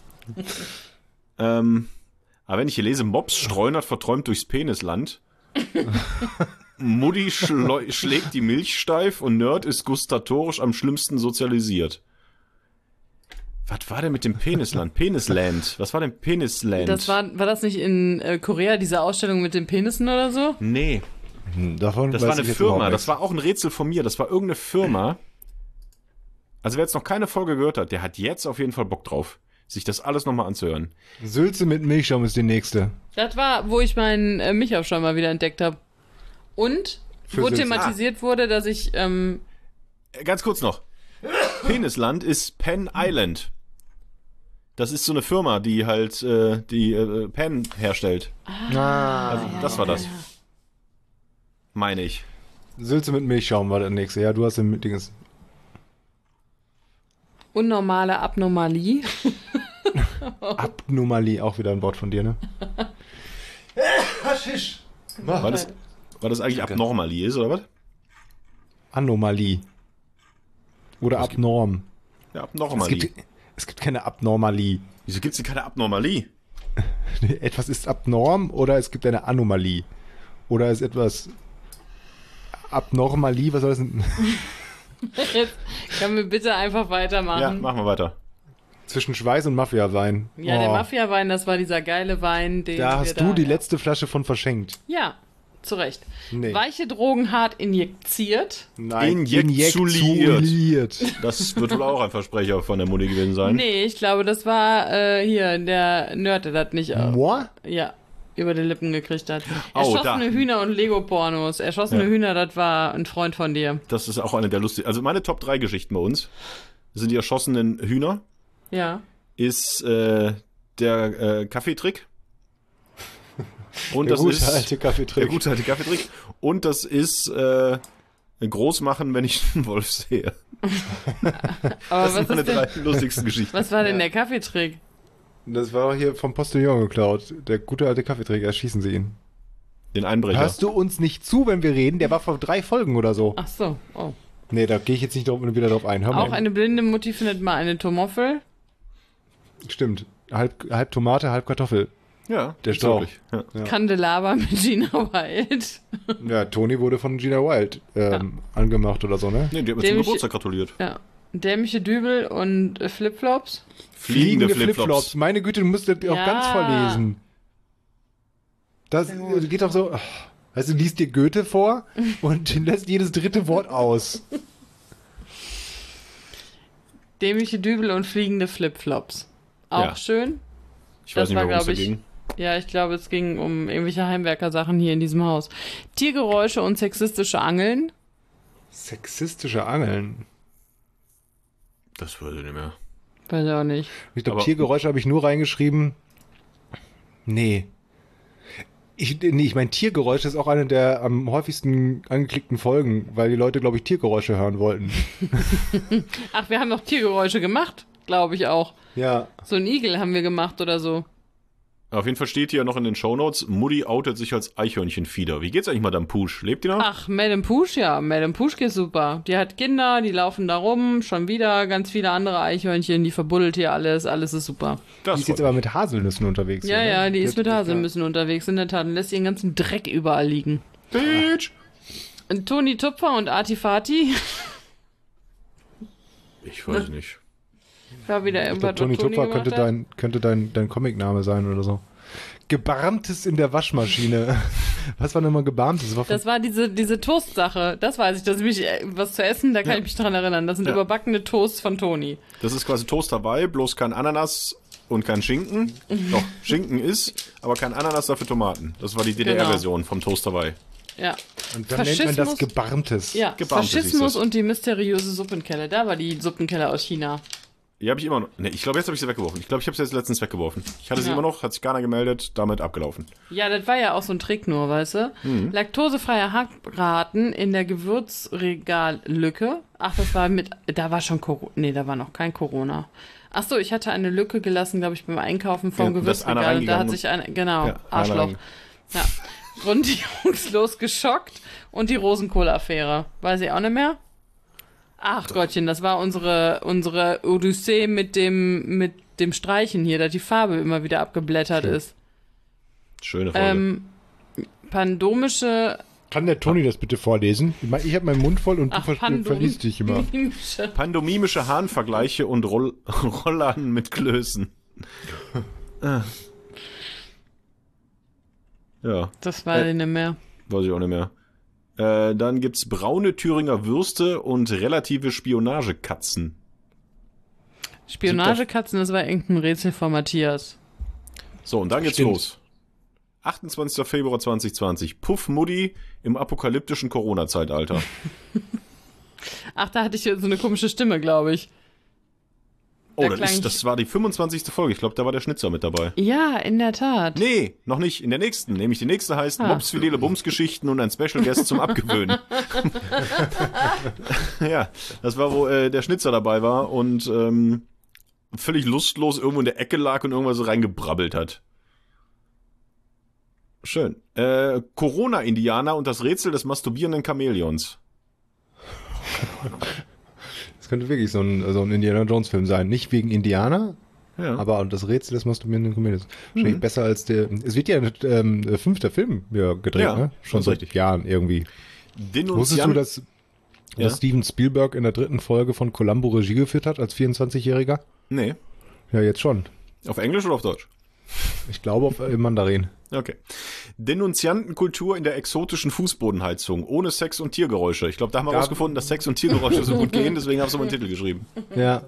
ähm, aber wenn ich hier lese, Mops streunert verträumt durchs Penisland. Mutti schleu- schlägt die Milch steif und Nerd ist gustatorisch am schlimmsten sozialisiert. Was war denn mit dem Penisland? Penisland. Was war denn Penisland? Das war, war das nicht in äh, Korea, diese Ausstellung mit den Penissen oder so? Nee, Hm, Davon das weiß war eine ich jetzt Firma. überhaupt Das war auch ein Rätsel von mir. Das war irgendeine Firma. Also wer jetzt noch keine Folge gehört hat, der hat jetzt auf jeden Fall Bock drauf, sich das alles nochmal anzuhören. nichts. Sülze mit Milchschaum ist die nächste. Das war, wo ich meinen äh, Milchaufschäum mal wieder entdeckt habe. Und Für wo Sülze. thematisiert wurde, dass ich, ähm, Äh, Ganz kurz noch. Penisland ist Penn Island. Das ist so eine Firma, die halt äh, die äh, Pen herstellt. Ah, Also das war das. Meine ich. Sülze mit Milchschaum war der nächste. Ja, du hast den Dinges. unnormale Abnormalie. Abnomalie, auch wieder ein Wort von dir, ne? War das, war das eigentlich Abnormalie ist, oder was? Anomalie. Oder Was gibt- abnorm. Ja, Es Abnormalie. gibt, es gibt keine Abnormalie. Wieso gibt's denn keine Abnormalie? Etwas ist abnorm oder es gibt eine Anomalie. Oder ist etwas Abnormalie, was soll das denn? Jetzt können wir bitte einfach weitermachen. Ja, machen wir weiter. Zwischen Schweiß und Mafia-Wein. Ja, der Oh, Mafia-Wein, das war dieser geile Wein, den Da wir hast da, du die ja. letzte Flasche von verschenkt. Ja, zu Recht. Nee. Weiche Drogen hart injiziert. Nein, Injektuliert. injektuliert. Das wird wohl auch ein Versprecher von der Mutti gewesen sein. Nee, ich glaube, das war äh, hier der Nerd, der das nicht äh, Moi? ja, über die Lippen gekriegt hat. Oh, Erschossene da. Hühner und Lego-Pornos. Erschossene Ja. Hühner, das war ein Freund von dir. Das ist auch eine der lustigen. Also meine Top drei Geschichten bei uns sind die erschossenen Hühner, Ja. ist äh, der äh, Kaffeetrick. Und Der das gute ist alte der Kaffeetrick. gute alte Kaffeetrick. Und das ist äh, groß machen, wenn ich einen Wolf sehe. Aber Das was, sind meine ist denn, drei lustigsten Geschichten. was war denn der Kaffeetrick? Das war hier vom Postillon geklaut. Der gute alte Kaffeeträger, erschießen sie ihn. Den Einbrecher. Hörst du uns nicht zu, wenn wir reden? Der war vor drei Folgen oder so. Ach so, oh. Nee, da gehe ich jetzt nicht drauf, wieder drauf ein. Hör mal. Auch eine blinde Mutti findet mal eine Tomoffel. Stimmt. Halb, halb Tomate, halb Kartoffel. Ja, Der ist Strauch. wirklich. Ja. Ja. Kandelaber mit Gina Wild. Ja, Toni wurde von Gina Wild ähm, angemacht oder so, ne? Nee, die hat mir Dem zum ich- Geburtstag gratuliert. Ja. Dämliche Dübel und äh, Flipflops. Fliegende Flipflops. Meine Güte, du musst das auch Ja. ganz vorlesen. Das äh, geht doch so. ach, Weißt du, liest dir Goethe vor und lässt jedes dritte Wort aus. Dämliche Dübel und fliegende Flipflops. Auch Ja. schön. Ich Das weiß nicht war, mehr, worum es da glaub ich, ging. Ja, ich glaube, es ging um irgendwelche Heimwerkersachen hier in diesem Haus. Tiergeräusche und sexistische Angeln. Sexistische Angeln. Das würde ich nicht mehr. Weiß ich auch nicht. Ich glaube, Aber- Tiergeräusche habe ich nur reingeschrieben. Nee. Ich, nee, ich meine, Tiergeräusche ist auch eine der am häufigsten angeklickten Folgen, weil die Leute, glaube ich, Tiergeräusche hören wollten. Ach, wir haben noch Tiergeräusche gemacht, glaube ich auch. Ja. So ein Igel haben wir gemacht oder so. Auf jeden Fall steht hier noch in den Shownotes, Mutti outet sich als Eichhörnchenfieder. Wie geht's eigentlich Madame Pusch? Lebt die noch? Ach, Madame Pusch, ja. Madame Pusch geht super. Die hat Kinder, die laufen da rum, schon wieder ganz viele andere Eichhörnchen, die verbuddelt hier alles, alles ist super. Das Die ist jetzt aber mit Haselnüssen unterwegs. Ja, oder? ja, die ist mit Ja. Haselnüssen unterwegs, in der Tat, und lässt ihren ganzen Dreck überall liegen. Bitch! Und Toni Tupfer und Artifati, Ich weiß nicht. war wieder Ich irgendwas, glaub, Toni was Toni Tupfer gemacht könnte hat. dein, könnte dein, dein Comicname sein oder so. Gebarmtes in der Waschmaschine. Was war denn mal gebarmtes? Das war von Das war diese, diese Toast-Sache. Das weiß ich. Das ist mich, äh, was zu essen, da kann Ja. ich mich dran erinnern. Das sind Ja. überbackene Toasts von Toni. Das ist quasi Toast Hawaii, bloß kein Ananas und kein Schinken. Doch, Schinken ist, aber kein Ananas, dafür Tomaten. Das war die D D R-Version vom Toast Hawaii. Ja. Und dann nennt man das Gebarmtes. Ja, Gebarmtes hieß Faschismus das. und die mysteriöse Suppenkelle. Da war die Suppenkelle aus China. Die habe ich immer noch. Ne, ich glaube, jetzt habe ich sie weggeworfen. Ich glaube, ich habe sie jetzt letztens weggeworfen. Ich hatte sie Ja. immer noch, hat sich keiner gemeldet, damit abgelaufen. Ja, das war ja auch so ein Trick nur, weißt du? Mhm. Laktosefreier Hackbraten in der Gewürzregallücke. Ach, das war mit, da war schon Corona. Nee, da war noch kein Corona. Ach so, ich hatte eine Lücke gelassen, glaube ich, beim Einkaufen vom Ja, da ist einer Gewürzregal. Und da hat reingegangen sich ein, genau, Ja, einer Arschloch. rein- Ja. Grundierungslos geschockt. Und die Rosenkohl-Affäre. Weiß ich auch nicht mehr? Ach Gottchen, das war unsere, unsere Odyssee mit dem, mit dem Streichen hier, dass die Farbe immer wieder abgeblättert Schön. ist. Schöne Folge. Ähm, pandomische, Kann der Toni das bitte vorlesen? Ich, mein, ich habe meinen Mund voll und du ach, ver Pandom- verliest dich immer. Pandomimische Hahnvergleiche und Roll Rollern mit Klößen. Ah. Ja, Das weiß ich nicht mehr. weiß ich auch nicht mehr. Äh, dann gibt's braune Thüringer Würste und relative Spionagekatzen. Spionagekatzen, das war irgendein Rätsel von Matthias. So, und dann geht's Stimmt. los. achtundzwanzigster Februar zweitausendzwanzig. Puff Mutti im apokalyptischen Corona-Zeitalter. Ach, da hatte ich so eine komische Stimme, glaube ich. Oh, Da das, klang ist, ich- das war die fünfundzwanzigste Folge. Ich glaube, da war der Schnitzer mit dabei. Ja, in der Tat. Nee, noch nicht. In der nächsten. Nämlich die nächste heißt Ah. Mops Fidele Bums Geschichten und ein Special Guest zum Abgewöhnen. Ja, das war, wo äh, der Schnitzer dabei war und ähm, völlig lustlos irgendwo in der Ecke lag und irgendwas so reingebrabbelt hat. Schön. Äh, Corona-Indianer und das Rätsel des masturbierenden Chamäleons. Das könnte wirklich so ein, so ein Indiana Jones Film sein. Nicht wegen Indianer, Ja. aber das Rätsel des masturbierenden Comedians. Wahrscheinlich Mhm. besser als der. Es wird ja ähm, der fünfte Film ja, gedreht, Ja, ne? Schon ganz seit richtig. Jahren irgendwie. Wusstest du, dass, Ja. dass Steven Spielberg in der dritten Folge von Columbo Regie geführt hat als vierundzwanzigjähriger? Nee. Ja, jetzt schon. Auf Englisch oder auf Deutsch? Ich glaube auf äh, Mandarin. Okay. Denunziantenkultur in der exotischen Fußbodenheizung, ohne Sex und Tiergeräusche. Ich glaube, da haben wir Da- rausgefunden, dass Sex und Tiergeräusche so gut gehen, deswegen habe ich so meinen Titel geschrieben. Ja.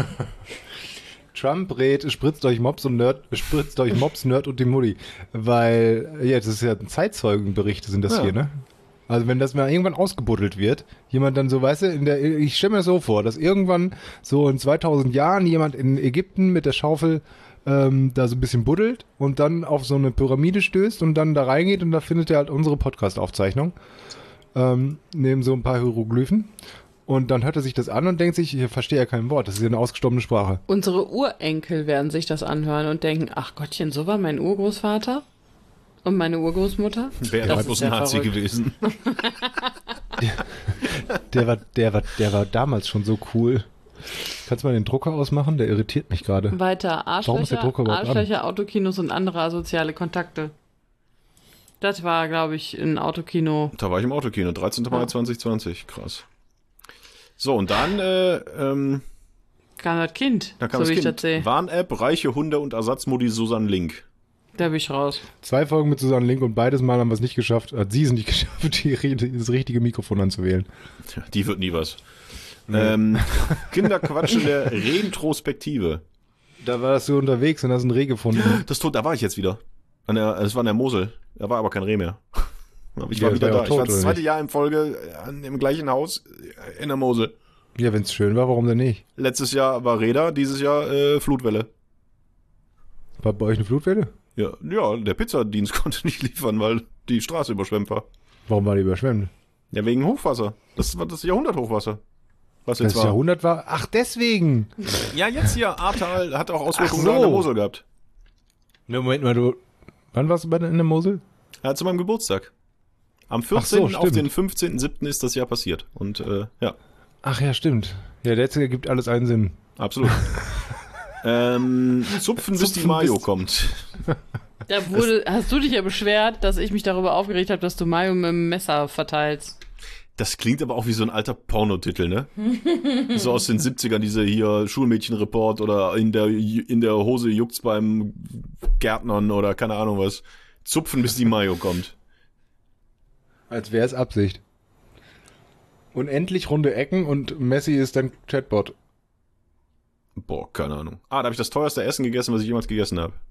Trump rät, spritzt euch Mops und Nerd, spritzt euch Mops, Nerd und die Mutti. Weil, ja, das ist ja Zeitzeugenberichte sind das Ja. hier, ne? Also wenn das mal irgendwann ausgebuddelt wird, jemand dann so, weißt du, in der, ich stelle mir das so vor, dass irgendwann so in zweitausend Jahren jemand in Ägypten mit der Schaufel ähm, da so ein bisschen buddelt und dann auf so eine Pyramide stößt und dann da reingeht und da findet er halt unsere Podcast-Aufzeichnung. Ähm, neben so ein paar Hieroglyphen. Und dann hört er sich das an und denkt sich, ich verstehe ja kein Wort, das ist ja eine ausgestorbene Sprache. Unsere Urenkel werden sich das anhören und denken, ach Gottchen, so war mein Urgroßvater und meine Urgroßmutter. Wäre Das doch ist bloß ja ein Nazi verrückt. gewesen. Der war, der war, der war damals schon so cool. Kannst du mal den Drucker ausmachen? Der irritiert mich gerade. Weiter, Warum ist der Arschlöcher, Drucker überhaupt an? Arschlöcher, Autokinos und andere asoziale Kontakte. Das war, glaube ich, ein Autokino. Da war ich im Autokino, dreizehnter Mai Ja. zweitausendzwanzig. Krass. So, und dann, äh, ähm, Kam das Kind, da kam so das wie ich Kind. das sehe. Warn-App, reiche Hunde und Ersatzmodi Susan Link. Da bin ich raus. Zwei Folgen mit Susanne Link und beides Mal haben wir es nicht geschafft, hat sie es nicht geschafft, die, Rede- das richtige Mikrofon anzuwählen. Tja, die wird nie was. Ähm, Kinderquatsch in der Retrospektive. Da war das so unterwegs und hast ein Reh gefunden. Das tot, da war ich jetzt wieder. An der, das war an der Mosel. Da war aber kein Reh mehr. Aber ich Ja, war das wieder war ja da. auch Ich tot, war das oder zweite nicht? Jahr in Folge äh, im gleichen Haus äh, in der Mosel. Ja, wenn es schön war, warum denn nicht? Letztes Jahr war Räder, dieses Jahr äh, Flutwelle. War bei euch eine Flutwelle? Ja, ja, der Pizzadienst konnte nicht liefern, weil die Straße überschwemmt war. Warum war die überschwemmt? Ja, wegen Hochwasser. Das war das Jahrhunderthochwasser. Was Das jetzt war. Jahrhundert war. Ach, deswegen! Ja, jetzt hier, Ahrtal hat auch Auswirkungen Ach so. an der Mosel gehabt. Ne, Moment mal, du. Wann warst du bei der, in der Mosel? Ja, zu meinem Geburtstag. Am Ach so, vierzehnten auf stimmt. den fünfzehnten siebten ist das Jahr passiert. Und äh, ja, Ach ja, stimmt. Ja, der letzte gibt alles einen Sinn. absolut. ähm, Zupfen, bis die Zupfen, Mayo bis- kommt. Da wurde, hast du dich ja beschwert, dass ich mich darüber aufgeregt habe, dass du Mayo mit dem Messer verteilst. Das klingt aber auch wie so ein alter Pornotitel, ne? So aus den siebzigern, diese hier Schulmädchenreport oder in der, in der Hose juckt's beim Gärtnern oder keine Ahnung was. Zupfen, bis die Mayo kommt. Als wäre es Absicht. Unendlich runde Ecken und Messi ist dann Chatbot. Boah, keine Ahnung. Ah, da habe ich das teuerste Essen gegessen, was ich jemals gegessen habe.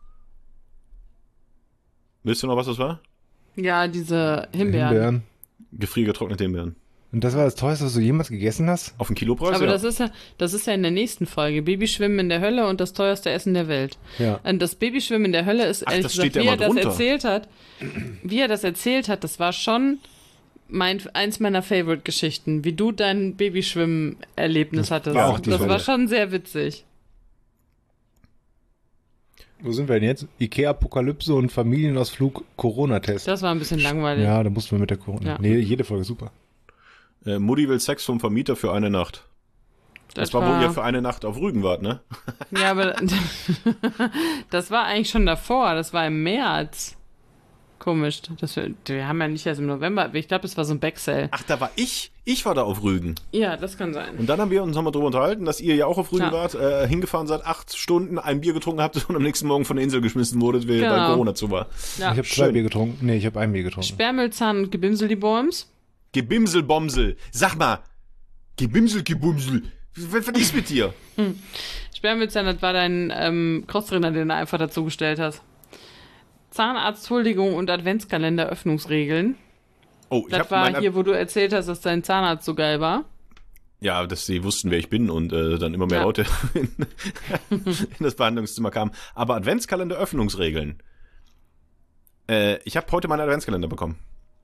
Willst du noch, was das war? Ja, diese Himbeeren. Gefriergetrocknete Himbeeren. Und das war das teuerste, was du jemals gegessen hast? Auf den Kilopreis, Aber ja. das ist ja, das ist ja in der nächsten Folge. Babyschwimmen in der Hölle und das teuerste Essen der Welt. Ja. Und das Babyschwimmen in der Hölle ist, Ach, ehrlich das gesagt, steht da wie er immer das drunter. erzählt hat, wie er das erzählt hat, das war schon mein, eins meiner Favorite-Geschichten, wie du dein Babyschwimmen-Erlebnis hattest. war auch die das war Hölle. schon sehr witzig. Wo sind wir denn jetzt? Ikea-Apokalypse und Familienausflug Corona-Test. Das war ein bisschen langweilig. Ja, da mussten wir mit der Corona. Ja. Nee, jede Folge super. Äh, Mutti will Sex vom Vermieter für eine Nacht. Das, war, wo ihr für eine Nacht auf Rügen wart, ne? Ja, aber das war eigentlich schon davor. Das war im März. Komisch. Das wir, wir haben ja nicht erst im November. Ich glaube, es war so ein Backsell. Ach, da war ich. Ich war da auf Rügen. Ja, das kann sein. Und dann haben wir uns nochmal drüber unterhalten, dass ihr ja auch auf Rügen Ja. wart, äh, hingefahren seid, acht Stunden, ein Bier getrunken habt und am nächsten Morgen von der Insel geschmissen wurdet, weil, weil Genau. Corona zu war. Ja. Ich habe zwei schön. Bier getrunken. Nee, ich habe ein Bier getrunken. Sperrmüllzahn und Gebimsel die Bäums. Gebimselbomsel. Sag mal. Gebimsel, Gebumsel. Was, was ist mit dir? Sperrmüllzahn, das war dein ähm, Crosstrainer, den du einfach dazugestellt hast. Zahnarzthuldigung und Adventskalender-Öffnungsregeln. Oh, ich Das hab war mein, hier, wo du erzählt hast, dass dein Zahnarzt so geil war. Ja, dass sie wussten, wer ich bin und äh, dann immer mehr Ja. Leute in, in das Behandlungszimmer kamen. Aber Adventskalender-Öffnungsregeln. Äh, ich habe heute meinen Adventskalender bekommen.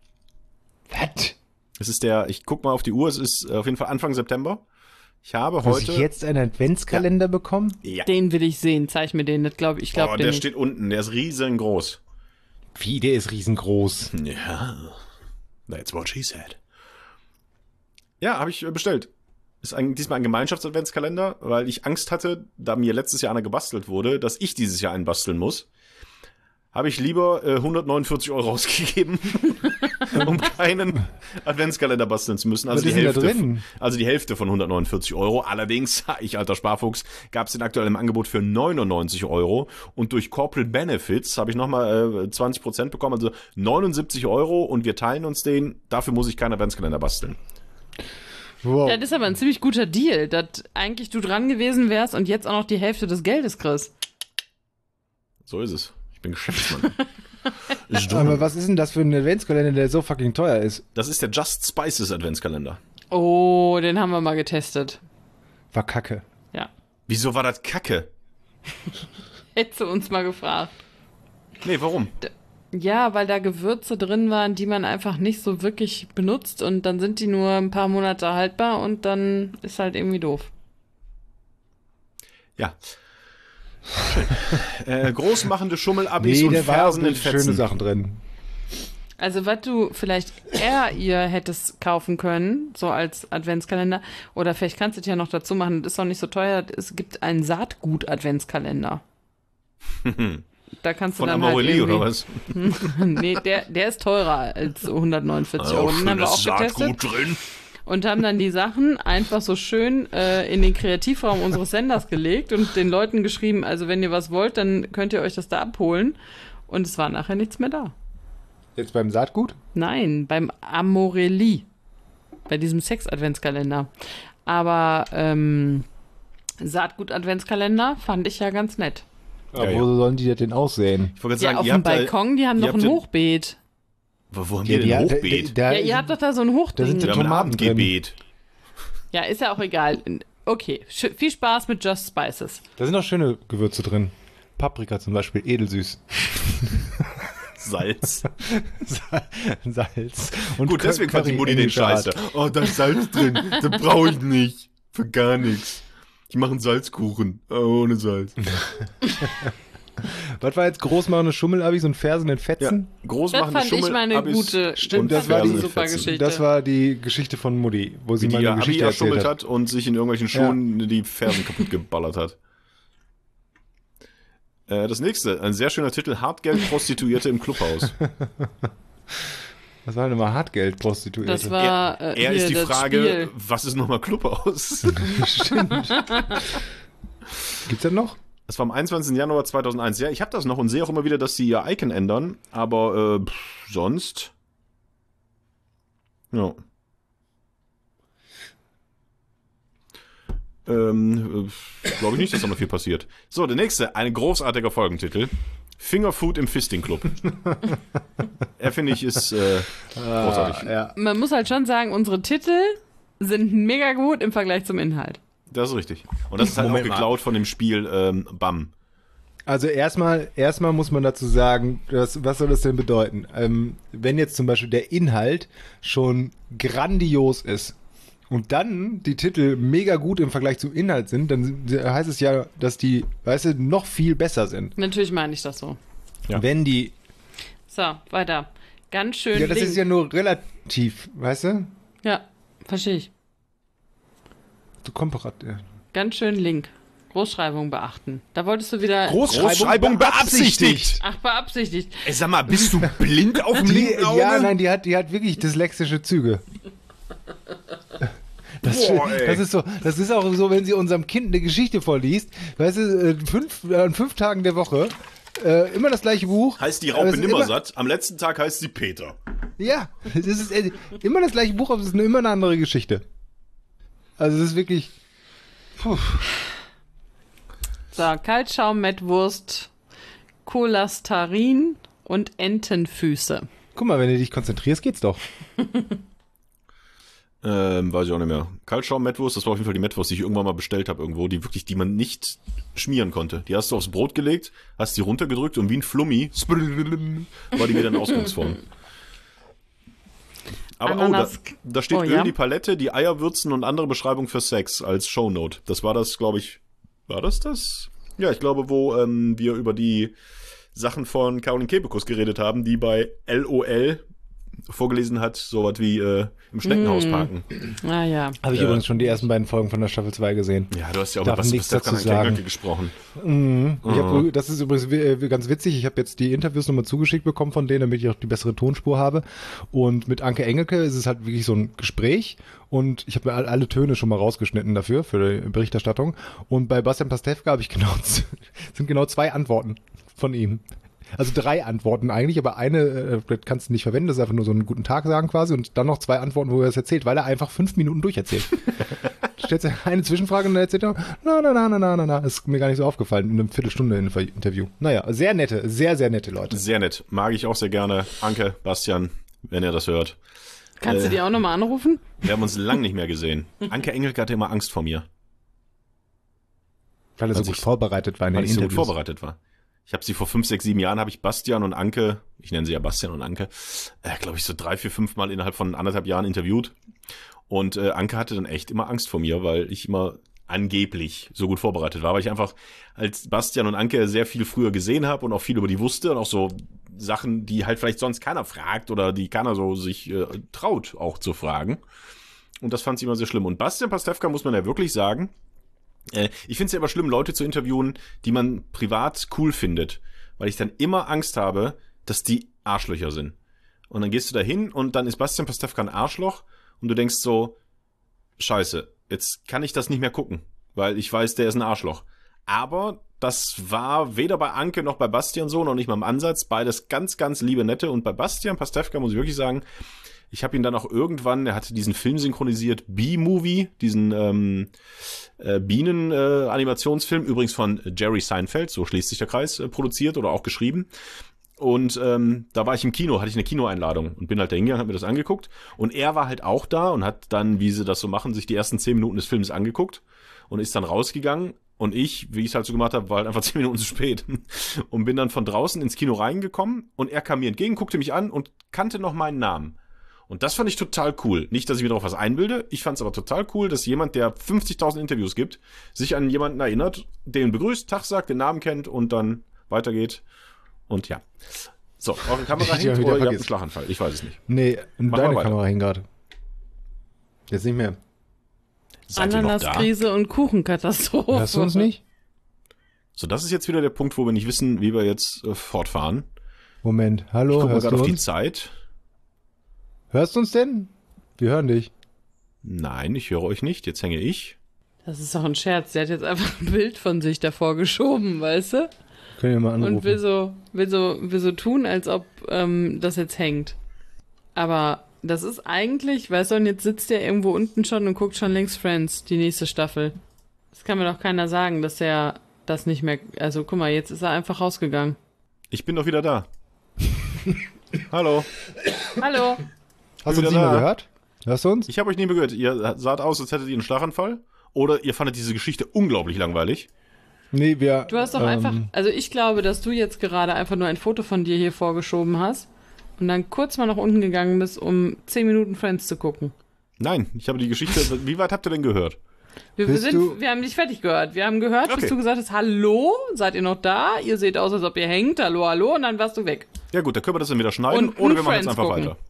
Was? Es ist der, ich guck mal auf die Uhr, es ist auf jeden Fall Anfang September. Ich habe Muss heute... ich jetzt einen Adventskalender bekommen? Ja. Den will ich sehen. Zeig mir den. Das glaub, ich glaube Oh, den der nicht. steht unten, der ist riesengroß. Wie, der ist riesengroß. Ja, that's what she said. Ja, habe ich äh, bestellt. Ist ein, diesmal ein Gemeinschafts-Adventskalender, weil ich Angst hatte, da mir letztes Jahr einer gebastelt wurde, dass ich dieses Jahr einen basteln muss. Habe ich lieber äh, hundertneunundvierzig Euro ausgegeben, um keinen Adventskalender basteln zu müssen. Also Was die, ist denn da Hälfte, drin? also die Hälfte von hundertneunundvierzig Euro. Allerdings, ich alter Sparfuchs, gab es den aktuell im Angebot für neunundneunzig Euro. Und durch Corporate Benefits habe ich nochmal äh, zwanzig Prozent bekommen, also neunundsiebzig Euro. Und wir teilen uns den. Dafür muss ich keinen Adventskalender basteln. Wow. Das ist aber ein ziemlich guter Deal, dass eigentlich du dran gewesen wärst und jetzt auch noch die Hälfte des Geldes kriegst. So ist es. Ich bin Geschäftsmann. Ist Aber dumm. was ist denn das für ein Adventskalender, der so fucking teuer ist? Das ist der Just Spices Adventskalender. Oh, den haben wir mal getestet. War kacke. Ja. Wieso war das Kacke? Hättest du uns mal gefragt. Nee, warum? Ja, weil da Gewürze drin waren, die man einfach nicht so wirklich benutzt und dann sind die nur ein paar Monate haltbar und dann ist halt irgendwie doof. Ja. Schön. äh, großmachende Schummelabis Nee, und der war auch Fersen in mit schöne Fetzen. Sachen drin. Also was du vielleicht eher ihr hättest kaufen können, so als Adventskalender, oder vielleicht kannst du es ja noch dazu machen, das ist auch nicht so teuer, es gibt einen Saatgut-Adventskalender. Da kannst du Von dann Amorelie halt oder irgendwie- was? Nee, der, der ist teurer als hundertneunundvierzig Euro. Den haben wir auch getestet. drin. Und haben dann die Sachen einfach so schön äh, in den Kreativraum unseres Senders gelegt und den Leuten geschrieben, also wenn ihr was wollt, dann könnt ihr euch das da abholen. Und es war nachher nichts mehr da. Jetzt beim Saatgut? Nein, beim Amorelie. Bei diesem Sex-Adventskalender. Aber ähm, Saatgut-Adventskalender fand ich ja ganz nett. Aber Ja, wo sollen die das denn aussehen? Ich wollte Ja, gerade sagen, auf ihr dem habt da- Balkon, die haben ihr noch habt ein ja- Hochbeet. Wo, wo haben Ja, wir denn die ein hat- Hochbeet? da- Ja, ihr habt doch da so ein Da Hochding. sind die Wir haben ein Tomaten drin. Abendgebet. Ja, ist ja auch egal. Okay, sch- viel Spaß mit Just Spices. Da sind auch schöne Gewürze drin. Paprika zum Beispiel, edelsüß. Salz. Salz. Und Gut, deswegen fand die Curry Mutti den englischer Art. scheiße. Oh, da ist Salz drin. Das brauche ich nicht. Für gar nichts. Die machen Salzkuchen. Oh, ohne Salz. Was war jetzt Großmachende Schummel, Abis und Fersen in Fetzen? Ja, großmachende Das fand ich Schummel, mal eine Abis gute, Stimmt, und das war die super Fetzen. Geschichte. Das war die Geschichte von Mutti, wo sie die mal ihr eine Abi Geschichte erzählt erschummelt hat. hat und sich in irgendwelchen Schuhen die Fersen kaputt geballert hat. Äh, das nächste, ein sehr schöner Titel, Hartgeld-Prostituierte im Clubhaus. Was war denn immer Hartgeld-Prostituierte? Das war Er, äh, er hier ist die das Frage, Spiel. was ist nochmal Clubhaus? Stimmt. Gibt's das noch? Das war am einundzwanzigsten Januar zweitausendeins. Ja, ich habe das noch und sehe auch immer wieder, dass sie ihr Icon ändern, aber äh, pff, sonst... Ja. Ähm, äh, glaube ich nicht, dass da noch viel passiert. So, der nächste, ein großartiger Folgentitel. Fingerfood im Fisting Club. Er, finde ich, ist äh, großartig. Ja. Man muss halt schon sagen, unsere Titel sind mega gut im Vergleich zum Inhalt. Das ist richtig. Und das ist halt Moment auch geklaut von dem Spiel ähm, Bam. Also erstmal, erstmal muss man dazu sagen, dass, was soll das denn bedeuten? Ähm, wenn jetzt zum Beispiel der Inhalt schon grandios ist und dann die Titel mega gut im Vergleich zum Inhalt sind, dann heißt es ja, dass die, weißt du, noch viel besser sind. Natürlich meine ich das so. Ja. Wenn die, So, weiter. Ganz schön ja, das link. ist ja nur relativ, weißt du? Ja, verstehe ich. Du Komparat, ja. Ganz schön link. Großschreibung beachten. Da wolltest du wieder... Großschreibung beabsichtigt. Ach, beabsichtigt. Ey, sag mal, bist du blind auf dem Die, linken Auge? ja, nein, die hat, die hat wirklich dyslexische Züge. Das, Boah, ey. das ist so, das ist auch so, wenn sie unserem Kind eine Geschichte vorliest, weißt du, äh, fünf, äh, an fünf Tagen der Woche, äh, immer das gleiche Buch. Heißt die aber Raupe es ist immer, Nimmersatt, am letzten Tag heißt sie Peter. ja, es ist äh, immer das gleiche Buch, aber es ist eine, immer eine andere Geschichte. Also es ist wirklich, puh. So, Kaltschaum, Mettwurst, Colastarin und Entenfüße. Guck mal, wenn du dich konzentrierst, geht's doch. Ähm, weiß ich auch nicht mehr. Kaltschaum-Mettwurst, das war auf jeden Fall die Mettwurst, die ich irgendwann mal bestellt habe irgendwo, die wirklich, die man nicht schmieren konnte. Die hast du aufs Brot gelegt, hast die runtergedrückt und wie ein Flummi war die wieder in Ausgangsform. Aber Ananas. oh, da, da steht Oh, Öl, ja. die Palette, die Eier würzen und andere Beschreibung für Sex als Shownote. Das war das, glaube ich, war das das? Ja, ich glaube, wo ähm, wir über die Sachen von Caroline Kebekus geredet haben, die bei L O L vorgelesen hat, sowas wie äh, im Schneckenhaus parken. Ah ja. Habe ich Ja. übrigens schon die ersten beiden Folgen von der Staffel zwei gesehen. Ja, du hast ja auch Darf mit nichts Stefan dazu sagen. Hanke gesprochen. Mhm. Ich hab, das ist übrigens äh, ganz witzig. Ich habe jetzt die Interviews nochmal zugeschickt bekommen von denen, damit ich auch die bessere Tonspur habe. Und mit Anke Engelke ist es halt wirklich so ein Gespräch. Und ich habe mir all- alle Töne schon mal rausgeschnitten dafür, für die Berichterstattung. Und bei Bastian Pastewka habe ich genau, z- sind genau zwei Antworten von ihm. Also drei Antworten eigentlich, aber eine äh, das kannst du nicht verwenden, das ist einfach nur so einen guten Tag sagen quasi und dann noch zwei Antworten, wo er es erzählt, weil er einfach fünf Minuten durcherzählt. Stellt sich eine Zwischenfrage und dann erzählt er, na, na, na, na, na, na, na, ist mir gar nicht so aufgefallen in einer Viertelstunde Interview. Naja, sehr nette, sehr, sehr nette Leute. Sehr nett. Mag ich auch sehr gerne. Anke, Bastian, wenn ihr das hört. Kannst Äh. du die auch nochmal anrufen? Wir haben uns lang nicht mehr gesehen. Anke Engelke hatte immer Angst vor mir, Weil er so Weil gut ich- vorbereitet war in weil den ich so gut Interviews. vorbereitet war. Ich habe sie vor fünf, sechs, sieben Jahren, habe ich Bastian und Anke, ich nenne sie ja Bastian und Anke, äh, glaube ich so drei, vier, fünf Mal innerhalb von anderthalb Jahren interviewt. Und äh, Anke hatte dann echt immer Angst vor mir, weil ich immer angeblich so gut vorbereitet war, weil ich einfach als Bastian und Anke sehr viel früher gesehen habe und auch viel über die wusste und auch so Sachen, die halt vielleicht sonst keiner fragt oder die keiner so sich äh, traut auch zu fragen. Und das fand sie immer sehr schlimm. Und Bastian Pastewka muss man ja wirklich sagen, äh, ich finde es ja immer schlimm, Leute zu interviewen, die man privat cool findet, weil ich dann immer Angst habe, dass die Arschlöcher sind. Und dann gehst du da hin und dann ist Bastian Pastewka ein Arschloch und du denkst so, scheiße, jetzt kann ich das nicht mehr gucken, weil ich weiß, der ist ein Arschloch. Aber das war weder bei Anke noch bei Bastian so, noch nicht mal im Ansatz. Beides ganz, ganz liebe Nette. Und bei Bastian Pastewka muss ich wirklich sagen, ich habe ihn dann auch irgendwann, er hatte diesen Film synchronisiert, Bee-Movie, diesen ähm, äh, Bienen-Animationsfilm, übrigens von Jerry Seinfeld, so schließt sich der Kreis, äh, produziert oder auch geschrieben. Und ähm, da war ich im Kino, hatte ich eine Kinoeinladung und bin halt da hingegangen, hab mir das angeguckt. Und er war halt auch da und hat dann, wie sie das so machen, sich die ersten zehn Minuten des Films angeguckt und ist dann rausgegangen. Und ich, wie ich es halt so gemacht habe, war halt einfach zehn Minuten zu spät. Und bin dann von draußen ins Kino reingekommen und er kam mir entgegen, guckte mich an und kannte noch meinen Namen. Und das fand ich total cool. Nicht, dass ich mir darauf was einbilde, ich fand es aber total cool, dass jemand, der fünfzigtausend Interviews gibt, sich an jemanden erinnert, den begrüßt, Tag sagt, den Namen kennt und dann weitergeht. Und ja. So, eure Kamera Ich hab hängt wieder oder ihr habt einen vergessen. Schlaganfall? Ich weiß es nicht. Nee, Mach deine mal weiter. Kamera hing gerade. Jetzt nicht mehr. Seid ihr noch da? Ananaskrise und Kuchenkatastrophe. Hörst du uns nicht? So, das ist jetzt wieder der Punkt, wo wir nicht wissen, wie wir jetzt äh, fortfahren. Moment, Ich hallo, guck mal hörst gerade du auf die uns? Zeit. Hörst du uns denn? Wir hören dich. Nein, ich höre euch nicht. Jetzt hänge ich. Das ist doch ein Scherz. Der hat jetzt einfach ein Bild von sich davor geschoben, weißt du? Können wir mal anrufen. Und will so, will so, will so tun, als ob ähm, das jetzt hängt. Aber das ist eigentlich, weißt du, und jetzt sitzt der irgendwo unten schon und guckt schon längst Friends, die nächste Staffel. Das kann mir doch keiner sagen, dass er das nicht mehr, also guck mal, jetzt ist er einfach rausgegangen. Ich bin doch wieder da. Hallo. Hallo. Hast du uns wieder nicht mehr da. gehört? Hörst du uns? Ich habe euch nie mehr gehört. Ihr saht aus, als hättet ihr einen Schlaganfall. Oder ihr fandet diese Geschichte unglaublich langweilig. Nee, wir... Du hast doch ähm, einfach, also ich glaube, dass du jetzt gerade einfach nur ein Foto von dir hier vorgeschoben hast und dann kurz mal nach unten gegangen bist, um zehn Minuten Friends zu gucken. Nein, ich habe die Geschichte. Wie weit habt ihr denn gehört? Wir, wir, Bist sind, du- wir haben nicht fertig gehört. Wir haben gehört, Okay. bis du gesagt hast, hallo, seid ihr noch da? Ihr seht aus, als ob ihr hängt, hallo, hallo, und dann warst du weg. Ja gut, dann können wir das dann wieder schneiden Und oder wir machen jetzt Friends einfach gucken. weiter.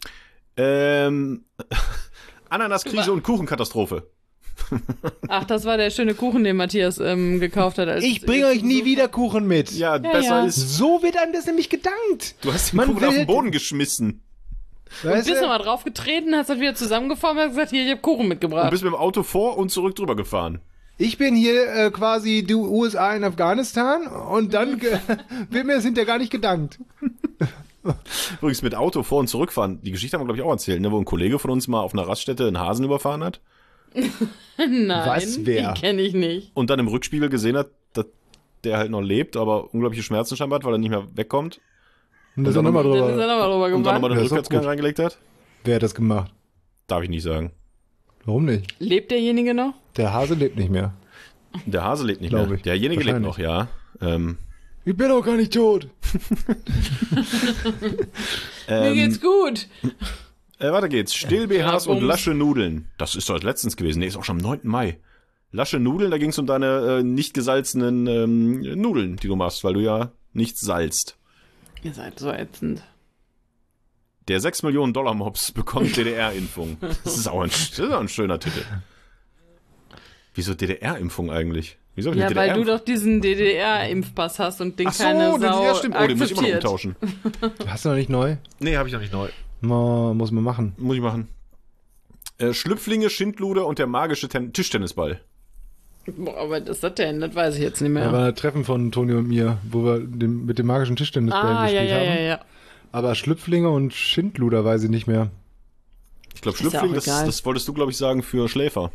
Ähm, Ananaskrise und Kuchenkatastrophe. Ach, das war der schöne Kuchen, den Matthias ähm, gekauft hat. Als Ich bringe euch nie wieder Kuchen mit. Ja, besser ja. ist, So wird einem das nämlich gedankt. du hast den Man Kuchen auf will- den Boden geschmissen Und Weißt bist du? nochmal draufgetreten, hast das wieder zusammengeformt und hast gesagt, hier, ich hab Kuchen und mitgebracht. bist mit dem Auto vor und zurück drüber gefahren. Ich bin hier äh, quasi die U S A in Afghanistan und dann ge- wird mir das hinterher gar nicht gedankt. Übrigens mit Auto vor und zurückfahren. Die Geschichte haben wir, glaube ich, auch erzählt, ne, wo ein Kollege von uns mal auf einer Raststätte einen Hasen überfahren hat Nein, Was, wer? die kenne ich nicht. und dann im Rückspiegel gesehen hat, dass der halt noch lebt, aber unglaubliche Schmerzen scheinbar hat, weil er nicht mehr wegkommt. Und das Und ist dann nochmal Dann ist er drüber. nochmal drüber Und dann gemacht. nochmal den Ja, ist doch Rückwärtsgang gut. reingelegt hat. Wer hat das gemacht? Darf ich nicht sagen. Warum nicht? Lebt derjenige noch? Der Hase lebt nicht mehr. Der Hase lebt nicht Glaub mehr. ich. Derjenige lebt noch, Wahrscheinlich. ja. Ähm, Ich bin doch gar nicht tot. Mir ähm, geht's gut. Äh, weiter geht's. Still-B Hs Ja, und Bums. lasche Nudeln. Das ist doch letztens gewesen. Nee, ist auch schon am neunten Mai. Lasche Nudeln, da ging's um deine äh, nicht gesalzenen ähm, Nudeln, die du machst, weil du ja nichts salzt. Ihr seid so ätzend. Der sechs Millionen Dollar Mops bekommt D D R-Impfung. Das ist auch ein, das ist auch ein schöner Titel. Wieso D D R-Impfung eigentlich? Wieso hab ich Ja, eine weil D D R du doch diesen D D R-Impfpass hast und den Ach so, keine den, Sau ja stimmt. Oh, den muss ich immer noch akzeptiert. umtauschen. Hast du noch nicht neu? Nee, habe ich noch nicht neu. Ma, muss man machen. Muss ich machen. Äh, Schlüpflinge, Schindluder und der magische Ten Tischtennisball. Boah, aber das hat der, das weiß ich jetzt nicht mehr. Da war ein Treffen von Toni und mir, wo wir dem, mit dem magischen Tischtennisball ah, ja, gespielt ja, haben. ja, ja. Aber Schlüpflinge und Schindluder weiß ich nicht mehr. Ich glaube, Ist ja Schlüpfling, auch das, egal. das wolltest du, glaube ich, sagen für Schläfer.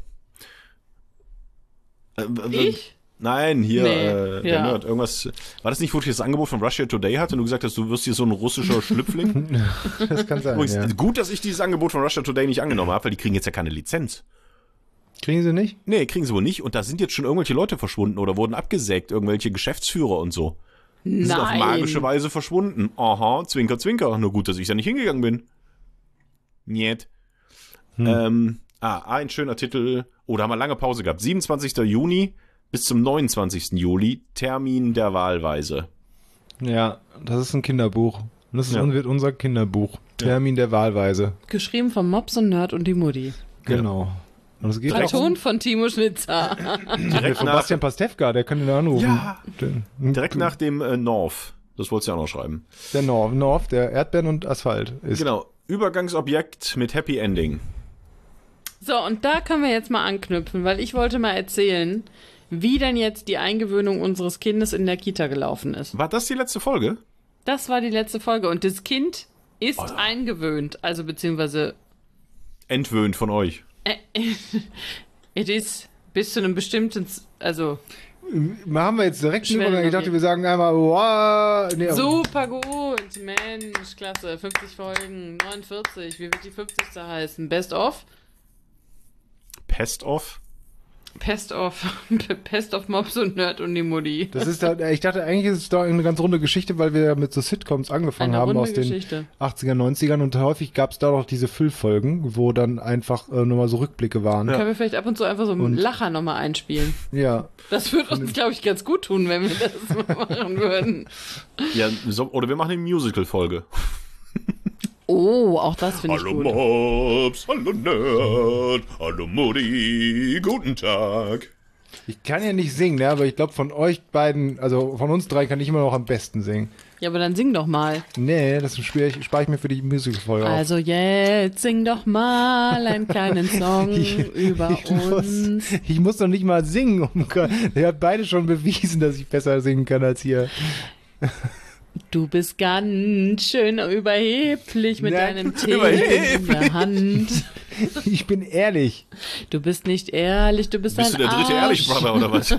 Äh, äh, Ich? Nein, hier, Nee, äh, der ja. Nerd. Irgendwas. War das nicht, wo ich das Angebot von Russia Today hatte und du gesagt hast, du wirst hier so ein russischer Schlüpfling? Das kann sein, Übrigens, ja. gut, dass ich dieses Angebot von Russia Today nicht angenommen habe, weil die kriegen jetzt ja keine Lizenz. Kriegen sie nicht? Nee, kriegen sie wohl nicht. Und da sind jetzt schon irgendwelche Leute verschwunden oder wurden abgesägt, irgendwelche Geschäftsführer und so. Die sind auf Nein. magische Weise verschwunden. Aha, zwinker, zwinker. Nur gut, dass ich da nicht hingegangen bin. Niet. Hm. Ähm, ah, ein schöner Titel. Oh, da haben wir lange Pause gehabt. siebenundzwanzigsten Juni bis zum neunundzwanzigsten Juli. Termin der Wahlweise. Ja, das ist ein Kinderbuch. Und das ist, Ja. wird unser Kinderbuch. Termin der Wahlweise. Geschrieben von Mops und Nerd und die Mutti. Genau. Und es geht auch Vertont von Timo Schnitzer. Direkt von nach, Bastian Pastewka, der könnte da anrufen. Ja. Den- direkt nach dem äh, North. Das wolltest du ja auch noch schreiben. Der North, North, der Erdbeeren und Asphalt ist. Genau. Übergangsobjekt mit Happy Ending. So, und da können wir jetzt mal anknüpfen, weil ich wollte mal erzählen, wie denn jetzt die Eingewöhnung unseres Kindes in der Kita gelaufen ist. War das die letzte Folge? Das war die letzte Folge und das Kind ist eingewöhnt, also beziehungsweise Entwöhnt von euch. äh, it is bis zu einem bestimmten, Z- also Machen wir jetzt direkt einen Schwellen Übergang. Ich dachte, wir sagen einmal, wow. Nee, super gut, Mensch, klasse, fünfzig Folgen, neunundvierzig, wie wird die fünfzigste heißen? Best of? Pest of? Pest of, Pest of Mobs und Nerd und die Mutti. Das ist da, ich dachte, eigentlich ist es doch eine ganz runde Geschichte, weil wir ja mit so Sitcoms angefangen Eine haben runde aus den Geschichte. achtziger, neunzigern und häufig gab es da doch diese Füllfolgen, wo dann einfach äh, nochmal so Rückblicke waren. Können wir vielleicht ab und zu einfach so einen Und- Lacher nochmal einspielen? Ja. Das würde uns, glaube ich, ganz gut tun, wenn wir das mal machen würden. Ja, so, oder wir machen eine Musical-Folge. Oh, auch das finde ich Hallo gut. Mobs, hallo Nerd, hallo Mutti, guten Tag. Ich kann ja nicht singen, ne, aber ich glaube von euch beiden, also von uns drei kann ich immer noch am besten singen. Ja, aber dann sing doch mal. Nee, das spare ich, spar ich mir für die Musical-Folge auf. Also jetzt sing doch mal einen kleinen Song Ich- über ich muss, uns. ich muss doch nicht mal singen. Um, ihr habt beide schon bewiesen, dass ich besser singen kann als ihr. Du bist ganz schön überheblich mit Nein, deinem Tee in der Hand. Ich bin ehrlich. Du bist nicht ehrlich, du bist, Bist du ein der dritte Arsch. Ehrlich-Brother oder was?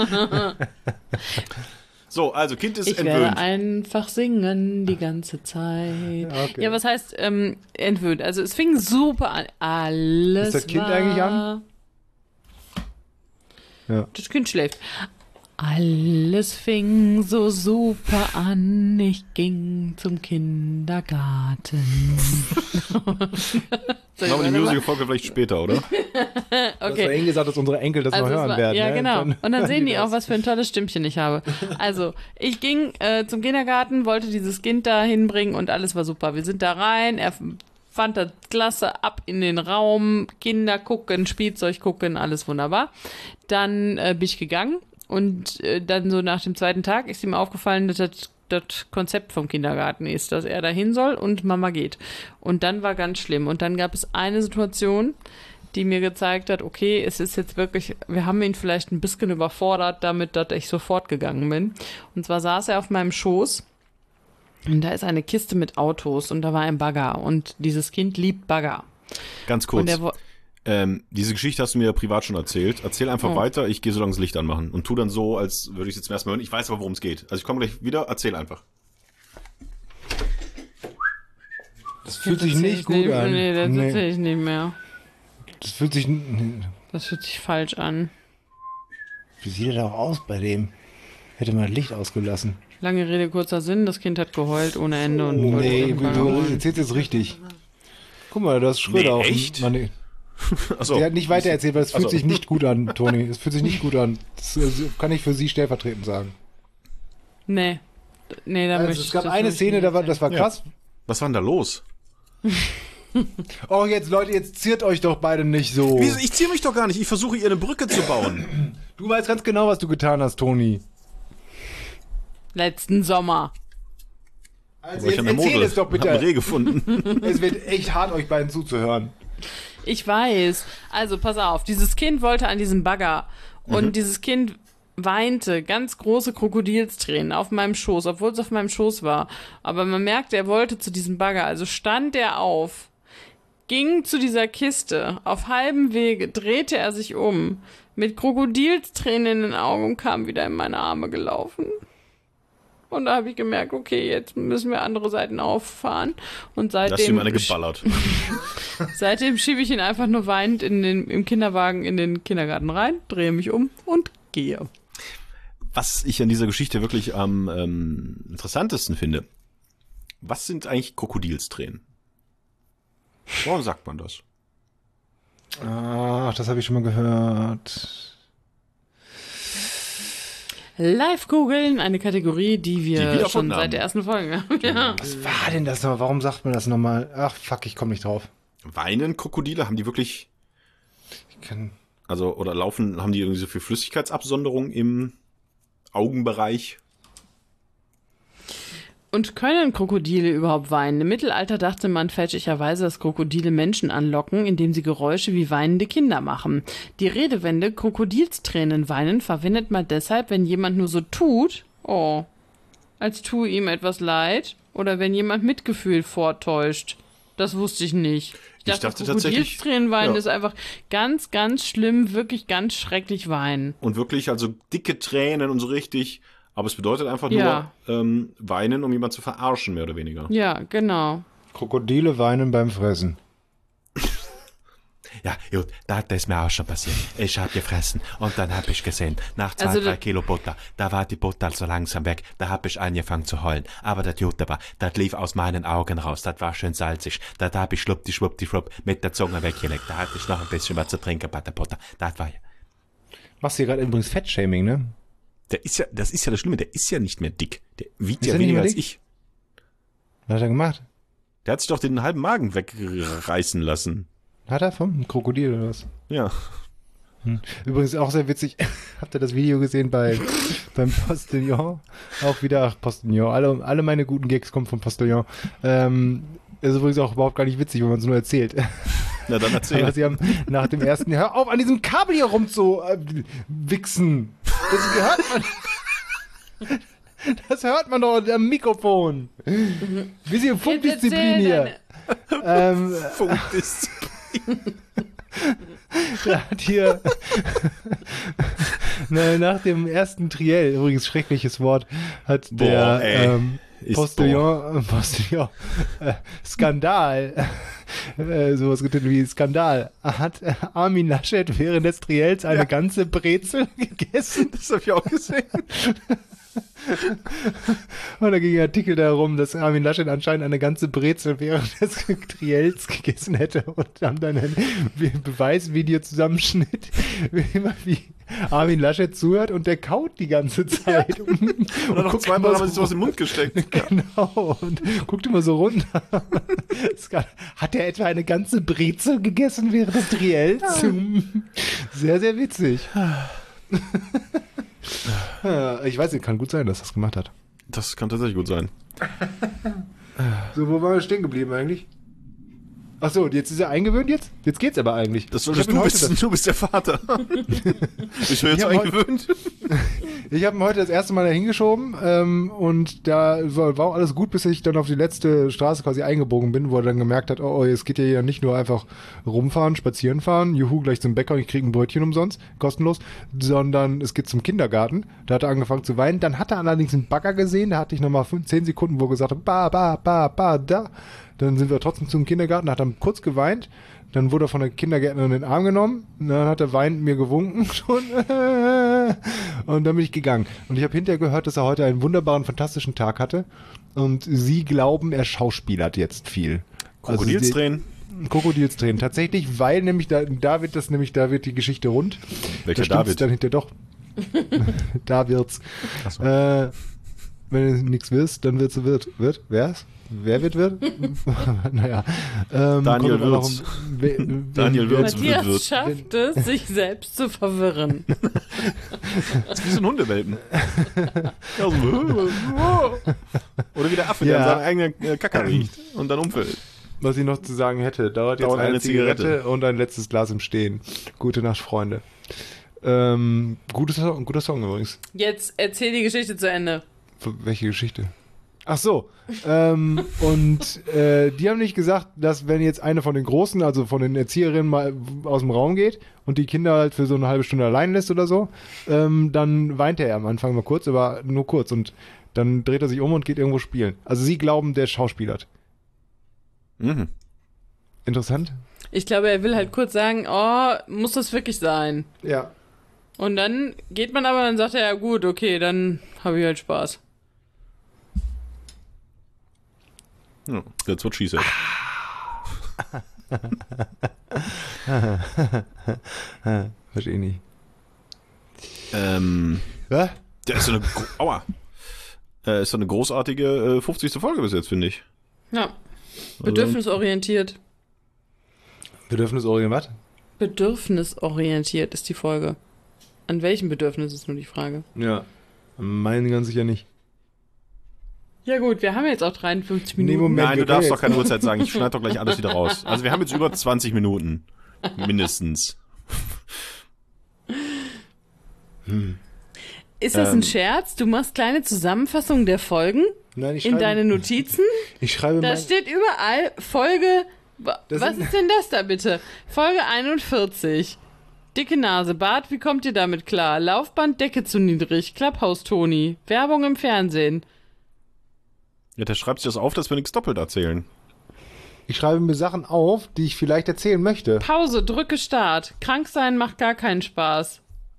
So, also Kind ist Ich werde entwöhnt. einfach singen die ganze Zeit. Okay. Ja, was heißt ähm, entwöhnt? Also es fing super an. Alles Ist das Kind war... eigentlich an? Ja. Das Kind schläft. Alles fing so super an. Ich ging zum Kindergarten. Soll ich Machen wir die weitermachen? Musical-Folge vielleicht später, oder? Du hast Okay. vorhin gesagt, dass unsere Enkel das Also noch es hören war, werden. ja, ne? genau. Dann- Und dann sehen die auch, was für ein tolles Stimmchen ich habe. Also, ich ging äh, zum Kindergarten, wollte dieses Kind da hinbringen und alles war super. Wir sind da rein, er fand das klasse, ab in den Raum, Kinder gucken, Spielzeug gucken, alles wunderbar. Dann äh, bin ich gegangen und äh, dann so nach dem zweiten Tag ist ihm aufgefallen, dass das das Konzept vom Kindergarten ist, dass er da hin soll und Mama geht. Und dann war ganz schlimm. Und dann gab es eine Situation, die mir gezeigt hat, okay, es ist jetzt wirklich, wir haben ihn vielleicht ein bisschen überfordert damit, dass ich sofort gegangen bin. Und zwar saß er auf meinem Schoß und da ist eine Kiste mit Autos und da war ein Bagger und dieses Kind liebt Bagger. Ganz Und kurz. er wo- Ähm, diese Geschichte hast du mir ja privat schon erzählt. Erzähl einfach Oh. weiter, ich gehe so lange das Licht anmachen. Und tu dann so, als würde ich es jetzt zum ersten Mal hören. Ich weiß aber, worum es geht. Also ich komme gleich wieder, erzähl einfach. Das fühlt sich Das nicht ist gut an. Nee, das Nee, erzähl ich nicht mehr. das fühlt sich. nee. Das fühlt sich falsch an. Wie sieht er da auch aus bei dem? Hätte mal das Licht ausgelassen. Lange Rede, kurzer Sinn, das Kind hat geheult ohne Ende und wollte Nee, zum Bagger du holen. erzählst jetzt richtig. Guck mal, du hast Schröder Nee, auf dem- echt? Mann, nee. Achso. Der hat nicht weiter erzählt, weil es fühlt Ach so. sich nicht gut an, Toni. Es fühlt sich nicht gut an. Das äh, kann ich für Sie stellvertretend sagen. Nee. Nee, da Also möchte es ich- gab das eine möchte ich Szene, nicht da war, das war Ja. krass. Was war denn da los? Oh, jetzt Leute, jetzt ziert euch doch beide nicht so. Wieso? Ich ziehe mich doch gar nicht. Ich versuche, ihr eine Brücke zu bauen. Du weißt ganz genau, was du getan hast, Toni. Letzten Sommer. Also Aber ich jetzt habe eine erzähl Mode. es doch Ich habe einen bitte. Reh gefunden. Es wird echt hart, euch beiden zuzuhören. Ich weiß. Also, pass auf. Dieses Kind wollte an diesem Bagger. Und dieses Kind weinte ganz große Krokodilstränen auf meinem Schoß, obwohl es auf meinem Schoß war. Aber man merkte, er wollte zu diesem Bagger. Also stand er auf, ging zu dieser Kiste. Auf halbem Wege drehte er sich um. Mit Krokodilstränen in den Augen und kam wieder in meine Arme gelaufen. Und da habe ich gemerkt, okay, jetzt müssen wir andere Seiten auffahren. Und Da hast du seitdem ihm eine geballert. Seitdem schiebe ich ihn einfach nur weinend in den, im Kinderwagen in den Kindergarten rein, drehe mich um und gehe. Was ich an dieser Geschichte wirklich am ähm, interessantesten finde, was sind eigentlich Krokodilstränen? Warum sagt man das? Ach, das habe ich schon mal gehört. Live-Googeln, eine Kategorie, die wir Die wir schon erfunden seit haben. der ersten Folge haben. Ja. Was war denn das nochmal? Warum sagt man das nochmal? Ach, fuck, ich komme nicht drauf. Weinen Krokodile? Haben die wirklich, Ich kann, also, oder laufen, haben die irgendwie so viel Flüssigkeitsabsonderung im Augenbereich? Und können Krokodile überhaupt weinen? Im Mittelalter dachte man fälschlicherweise, dass Krokodile Menschen anlocken, indem sie Geräusche wie weinende Kinder machen. Die Redewende Krokodilstränen weinen verwendet man deshalb, wenn jemand nur so tut, oh, als tue ihm etwas leid, oder wenn jemand Mitgefühl vortäuscht. Das wusste ich nicht. Ich dachte, dachte tatsächlich- Krokodilstränen weinen ja. ist einfach ganz, ganz schlimm, wirklich ganz schrecklich weinen. Und wirklich, also dicke Tränen und so richtig. Aber es bedeutet einfach Ja. nur ähm, weinen, um jemanden zu verarschen, mehr oder weniger. Ja, genau. Krokodile weinen beim Fressen. Ja, gut, das ist mir auch schon passiert. Ich hab gefressen und dann hab ich gesehen, nach zwei, Also drei da- Kilo Butter, da war die Butter so langsam weg, da hab ich angefangen zu heulen. Aber das Gute war, das lief aus meinen Augen raus, das war schön salzig. Da hab ich schluppdi schwuppdi schwupp mit der Zunge weggelegt. Da hatte ich noch ein bisschen was zu trinken bei der Butter. Das war ja. Machst du hier gerade übrigens Fettshaming, ne? Der ist ja, das ist ja das Schlimme, der ist ja nicht mehr dick. Der wiegt Ist ja er nicht weniger mehr als dick? ich. Was hat er gemacht? Der hat sich doch den halben Magen wegreißen lassen. Hat er vom Krokodil oder was? Ja. Übrigens auch sehr witzig. Habt ihr das Video gesehen bei, beim Postillon? Auch wieder, ach, Postillon. Alle, alle meine guten Gags kommen vom Postillon. Ähm, ist übrigens auch überhaupt gar nicht witzig, wenn man es nur erzählt. Na dann erzähl. Aber sie haben nach dem ersten, hör auf, an diesem Kabel hier rum zu äh, wichsen. Das hört man. Das hört man doch am Mikrofon. Wie sie Funkdisziplin hier. Ähm, Funkdisziplin. Der hat hier na, nach dem ersten Triell, übrigens schreckliches Wort, hat Boah, der ey. ähm, Ist Postillon, äh, Postillon äh, Skandal, äh, sowas getitelt wie Skandal, hat äh, Armin Laschet während des Triells eine Ja. ganze Brezel gegessen. Das habe ich auch gesehen. Und da ging ein Artikel darum, dass Armin Laschet anscheinend eine ganze Brezel während des Triells gegessen hätte und haben dann ein Beweisvideo-Zusammenschnitt, wie, wie Armin Laschet zuhört und der kaut die ganze Zeit. Und, Und dann noch guckt zweimal immer haben sie sowas im Mund gesteckt. Genau, und guckt immer so runter. Hat er etwa eine ganze Brezel gegessen während des Triells? Sehr, sehr witzig. Ja, ich weiß nicht, kann gut sein, dass er das gemacht hat. Das kann tatsächlich gut sein. So, wo waren wir stehen geblieben eigentlich? Achso, jetzt ist er eingewöhnt jetzt? Jetzt geht's aber eigentlich. Das Ich solltest hab ihn du heute wissen, du bist der Vater. Bist du jetzt Ich hab heute- eingewöhnt? Ich habe ihn heute das erste Mal da hingeschoben ähm, und da war, war auch alles gut, bis ich dann auf die letzte Straße quasi eingebogen bin, wo er dann gemerkt hat, oh, oh es geht ja hier nicht nur einfach rumfahren, spazieren fahren, juhu, gleich zum Bäcker und ich kriege ein Brötchen umsonst, kostenlos, sondern es geht zum Kindergarten. Da hat er angefangen zu weinen. Dann hat er allerdings einen Bagger gesehen, da hatte ich nochmal zehn Sekunden, wo er gesagt hat, ba, ba, ba, ba, da. Dann sind wir trotzdem zum Kindergarten, hat dann kurz geweint. Dann wurde er von der Kindergärtnerin in den Arm genommen. Und dann hat er weinend mir gewunken schon. Und dann bin ich gegangen. Und ich habe hinterher gehört, dass er heute einen wunderbaren, fantastischen Tag hatte. Und sie glauben, er schauspielert jetzt viel. Krokodilstränen. Also Krokodilstränen. Tatsächlich, weil nämlich da, da wird das nämlich, da wird die Geschichte rund. Welcher da stimmt's David? Dann hinterher doch. Da wird's. Ach so. Äh, wenn du nichts wirst, dann wird's wird. Wird? Wer's? Wer wird wird? Naja. Ähm, Daniel kommt aber noch Würz. um- wer- wer- Daniel wer- Würz. Matthias wird. schafft es, sich selbst zu verwirren. Das ist wie so ein Hundewelpen. Ja, so. Oder wie der Affe, der Ja. an seinen eigenen äh, Kacker riecht und dann umfällt. Was ich noch zu sagen hätte, dauert jetzt Dauert eine, eine Zigarette, Zigarette. und ein letztes Glas im Stehen. Gute Nacht, Freunde. Ähm, gutes Song, guter Song übrigens. Jetzt erzähl die Geschichte zu Ende. F- Welche Geschichte? Ach so. ähm, und äh, die haben nicht gesagt, dass wenn jetzt eine von den Großen, also von den Erzieherinnen mal aus dem Raum geht und die Kinder halt für so eine halbe Stunde allein lässt oder so, ähm, dann weint er am Anfang mal kurz, aber nur kurz und dann dreht er sich um und geht irgendwo spielen. Also sie glauben, der schauspielert. Mhm. Interessant? Ich glaube, er will halt kurz sagen, oh, muss das wirklich sein? Ja. Und dann geht man aber, dann sagt er, ja gut, okay, dann habe ich halt Spaß. Ja, that's what she said. Verstehe nicht. Ähm, Was? der ist so eine, gro- aua. Äh, ist so eine großartige äh, fünfzigste Folge bis jetzt, finde ich. Ja. Bedürfnisorientiert. Bedürfnisorientiert, was? Bedürfnisorientiert ist die Folge. An welchem Bedürfnis ist nur die Frage. Ja. Meinen ganz sicher nicht. Ja gut, wir haben jetzt auch dreiundfünfzig Nee, Minuten. Moment. Nein, wir du darfst können doch keine Uhrzeit sagen. Ich schneide doch gleich alles wieder raus. Also wir haben jetzt über zwanzig Minuten. Mindestens. Ist das ein Ähm. Scherz? Du machst kleine Zusammenfassungen der Folgen Nein, ich in schreibe, deine Notizen? ich schreibe Da mein, steht überall Folge... wa- Das Was sind- ist denn das da bitte? Folge einundvierzig. Dicke Nase, Bart, wie kommt ihr damit klar? Laufband, Decke zu niedrig, Klapphaus, Toni, Werbung im Fernsehen. Ja, der schreibt sich das auf, dass wir nichts doppelt erzählen. Ich schreibe mir Sachen auf, die ich vielleicht erzählen möchte. Pause, drücke Start. Krank sein macht gar keinen Spaß.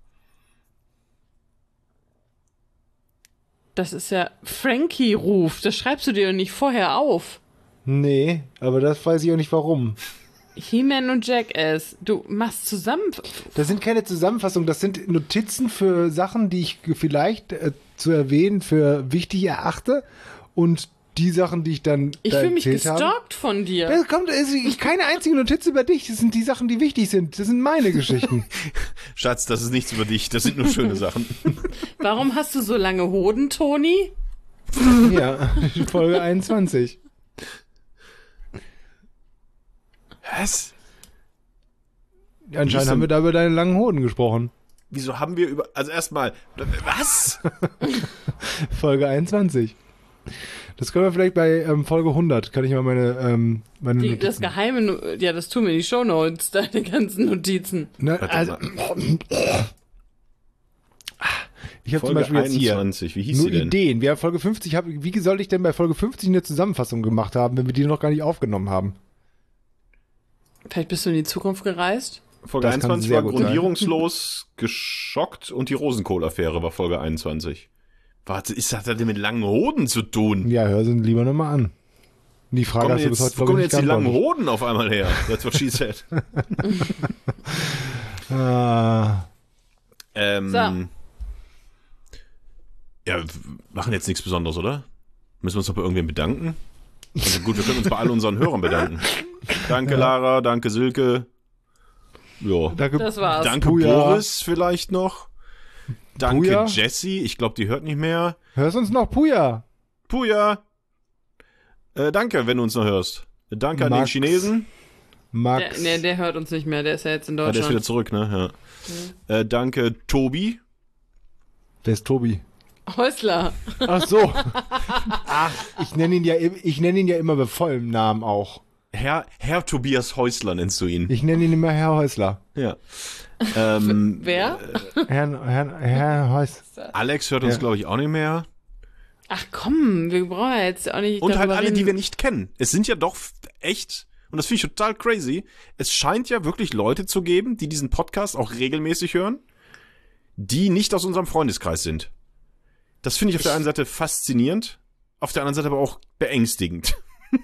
Das ist ja Frankie-Ruf. Das schreibst du dir doch nicht vorher auf. Nee, aber das weiß ich auch nicht warum. He-Man und Jackass. Du machst zusammen. Das sind keine Zusammenfassungen, das sind Notizen für Sachen, die ich vielleicht äh, zu erwähnen für wichtig erachte und die Sachen, die ich dann Ich da fühle mich erzählt habe. gestalkt von dir. Da kommt es ist keine einzige Notiz über dich. Das sind die Sachen, die wichtig sind. Das sind meine Geschichten. Schatz, das ist nichts über dich, das sind nur schöne Sachen. Warum hast du so lange Hoden, Toni? Ja, Folge einundzwanzig. Was? Anscheinend Wieso? haben wir da über deine langen Hoden gesprochen. Wieso haben wir über... Also erstmal, was? Folge einundzwanzig. Das können wir vielleicht bei ähm, Folge hundert. Kann ich mal meine, ähm, meine Die, das Notizen- geheime, No- ja, das tun mir die Shownotes, deine ganzen Notizen. Ne, Warte also, mal. ich habe zum Folge Beispiel jetzt hier einundzwanzig, wie hieß nur sie denn? Ideen. Wir haben Folge fünfzig. Hab, wie soll ich denn bei Folge fünfzig eine Zusammenfassung gemacht haben, wenn wir die noch gar nicht aufgenommen haben? Vielleicht bist du in die Zukunft gereist? Folge Das kann einundzwanzig sehr war gut sein. grundierungslos, geschockt und die Rosenkohl-Affäre war Folge einundzwanzig. Was ist das denn mit langen Hoden zu tun? Ja, hör sie lieber nochmal an. Die Frage Kommen hast du bis jetzt, heute, wo glaube kommen ich, jetzt nicht die langen geantwortet. Hoden auf einmal her? That's what she said. Ah, ähm, So. Ja, wir machen jetzt nichts Besonderes, oder? Müssen wir uns noch bei irgendwem bedanken? Also gut, wir können uns bei all unseren Hörern bedanken. Danke Lara, danke Silke. Ja. danke. Das war's. Danke Puja. Boris vielleicht noch. Danke Puja. Jessie, ich glaube, die hört nicht mehr. Hörst uns noch, Puja? Puja. Äh, danke, wenn du uns noch hörst. Danke an Max. den Chinesen. Max. Der, nee, der hört uns nicht mehr, der ist ja jetzt in Ah, der ist wieder Deutschland. zurück, ne? Ja. Äh, danke Tobi. Wer ist Tobi? Häusler. Ach so. Ach, ich nenne ihn ja, ich nenne ihn ja immer bei vollem Namen auch. Herr, Herr Tobias Häusler nennst du ihn. Ich nenne ihn immer Herr Häusler. Ja. Ähm, Wer? Herr, Herr, Herr Häusler. Alex hört uns, Ja. glaube ich, auch nicht mehr. Ach komm, wir brauchen ja jetzt auch nicht Und halt darüber alle, reden. die wir nicht kennen. Es sind ja doch f- echt, und das finde ich total crazy, es scheint ja wirklich Leute zu geben, die diesen Podcast auch regelmäßig hören, die nicht aus unserem Freundeskreis sind. Das finde ich auf der einen Seite faszinierend, auf der anderen Seite aber auch beängstigend.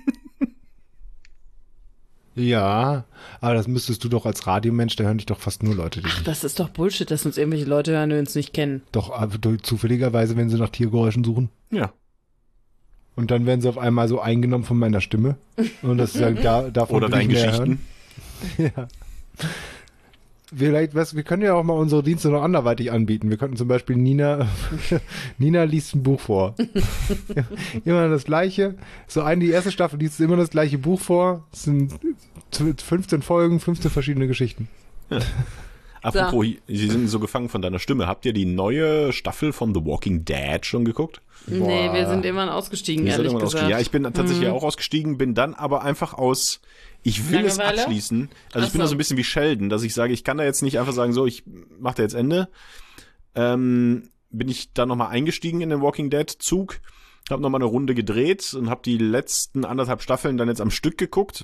Ja, aber das müsstest du doch als Radiomensch, da hören dich doch fast nur Leute, die Ach, das ist doch Bullshit, dass uns irgendwelche Leute hören, die uns nicht kennen. doch äh, durch- zufälligerweise, wenn sie nach Tiergeräuschen suchen. Ja. Und dann werden sie auf einmal so eingenommen von meiner Stimme. Und das ist ja, da, davon Oder will ich deinen mehr Geschichten. hören. Ja. Vielleicht, was, wir können ja auch mal unsere Dienste noch anderweitig anbieten. Wir könnten zum Beispiel Nina, Nina liest ein Buch vor. Immer das gleiche. So eine, die erste Staffel liest immer das gleiche Buch vor. Es sind fünfzehn Folgen, fünfzehn verschiedene Geschichten. Apropos, sie sind so gefangen von deiner Stimme. Habt ihr die neue Staffel von The Walking Dead schon geguckt? Nee, wir sind irgendwann ausgestiegen, Ihr seid ehrlich irgendwann gesagt. ausgestiegen. Ja, ich bin tatsächlich auch ausgestiegen, bin dann aber einfach aus, ich will es Langeweile? abschließen. Also ich Ach bin da so. so ein bisschen wie Sheldon, dass ich sage, ich kann da jetzt nicht einfach sagen, so, ich mach da jetzt Ende. Ähm, bin ich dann nochmal eingestiegen in den Walking Dead Zug, habe nochmal eine Runde gedreht und habe die letzten anderthalb Staffeln dann jetzt am Stück geguckt.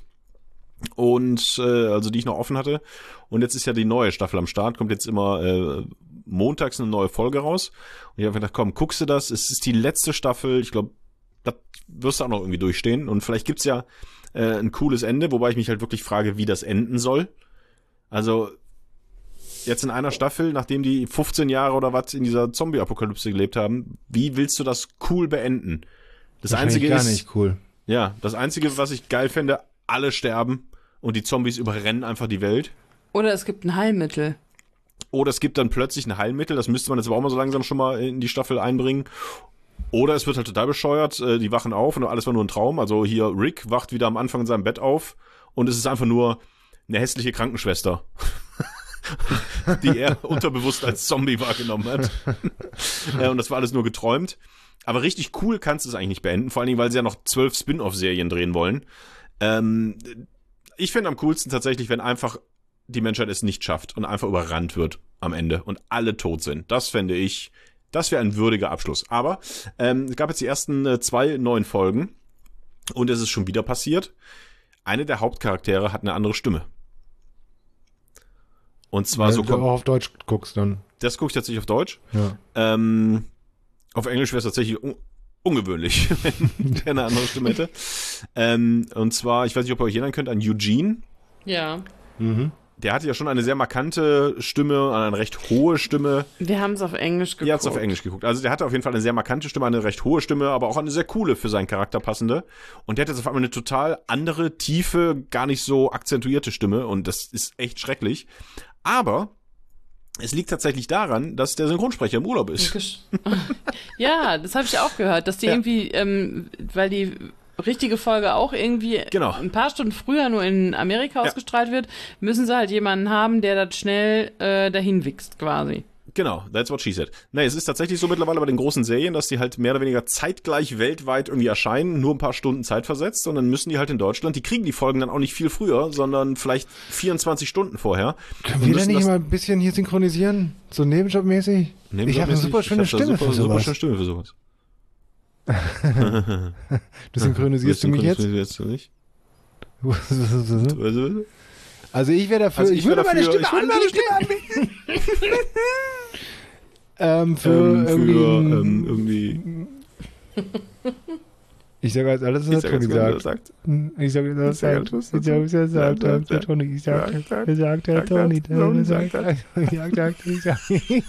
Und äh, also die ich noch offen hatte. Und jetzt ist ja die neue Staffel am Start, kommt jetzt immer äh, montags eine neue Folge raus. Und ich habe gedacht, komm, guckst du das? Es ist die letzte Staffel. Ich glaube, das wirst du auch noch irgendwie durchstehen. Und vielleicht gibt's ja äh, ein cooles Ende, wobei ich mich halt wirklich frage, wie das enden soll. Also jetzt in einer Staffel, nachdem die fünfzehn Jahre oder was in dieser Zombie-Apokalypse gelebt haben, wie willst du das cool beenden? Das Wahrscheinlich Einzige gar ist, nicht cool. ja, das Einzige, was ich geil fände, alle sterben und die Zombies überrennen einfach die Welt. Oder es gibt ein Heilmittel. Oder es gibt dann plötzlich ein Heilmittel, das müsste man jetzt aber auch mal so langsam schon mal in die Staffel einbringen. Oder es wird halt total bescheuert, äh, die wachen auf und alles war nur ein Traum. Also hier Rick wacht wieder am Anfang in seinem Bett auf und es ist einfach nur eine hässliche Krankenschwester, die er unterbewusst als Zombie wahrgenommen hat. Ja, und das war alles nur geträumt. Aber richtig cool kannst du es eigentlich nicht beenden, vor allen Dingen, weil sie ja noch zwölf Spin-off-Serien drehen wollen. Ähm, ich finde am coolsten tatsächlich, wenn einfach die Menschheit es nicht schafft und einfach überrannt wird am Ende und alle tot sind. Das fände ich, das wäre ein würdiger Abschluss. Aber ähm, es gab jetzt die ersten äh, zwei neuen Folgen und es ist schon wieder passiert. eine der Hauptcharaktere hat eine andere Stimme. Und zwar Wenn so du auch auf Deutsch guckst dann. Das gucke ich tatsächlich auf Deutsch. Ja. Ähm, auf Englisch wäre es tatsächlich un ungewöhnlich, wenn der eine andere Stimme hätte. Ähm, und zwar, ich weiß nicht, ob ihr euch erinnern könnt, an Eugene. Ja. Mhm. Der hatte ja schon eine sehr markante Stimme, eine recht hohe Stimme. Wir haben es auf Englisch geguckt. Ihr habt es auf Englisch geguckt. Also der hatte auf jeden Fall eine sehr markante Stimme, eine recht hohe Stimme, aber auch eine sehr coole für seinen Charakter passende. Und der hat jetzt auf einmal eine total andere, tiefe, gar nicht so akzentuierte Stimme. Und das ist echt schrecklich. Aber es liegt tatsächlich daran, dass der Synchronsprecher im Urlaub ist. Ja, das habe ich auch gehört, dass die Ja. irgendwie, ähm, weil die richtige Folge auch irgendwie Genau. ein paar Stunden früher nur in Amerika Ja. ausgestrahlt wird, müssen sie halt jemanden haben, der das schnell äh, dahin wichst quasi. Genau, that's what she said. Nee, es ist tatsächlich so mittlerweile bei den großen Serien, dass die halt mehr oder weniger zeitgleich weltweit irgendwie erscheinen, nur ein paar Stunden Zeit versetzt, und dann müssen die halt in Deutschland, die kriegen die Folgen dann auch nicht viel früher, sondern vielleicht vierundzwanzig Stunden vorher. Können Und wir da müssen nicht das- mal ein bisschen hier synchronisieren? So nebenjobmäßig? Ich habe eine super schöne ich hab da Stimme super, für super sowas. schöne Stimme für sowas. Du synchronisierst du mich jetzt? Synchronisierst du mich? Also ich wäre dafür, Also ich, ich wär würde meine dafür, Stimme ich würde anbieten. meine ähm, für Ähm, für, irgendwie, ähm, irgendwie ich sage als alles, ich was sag Toni jetzt gar nicht, sagt. was er sagt. Ich sage alles, was Ich sag er alles, was sagt. Ich er sage, was er sagt. sagt. Sagt, Toni, ich sage, sagt, sagt, er sagt, der sagt, Toni, sagt, der Toni, sagt, sagt, sagt, sagt, ich sage.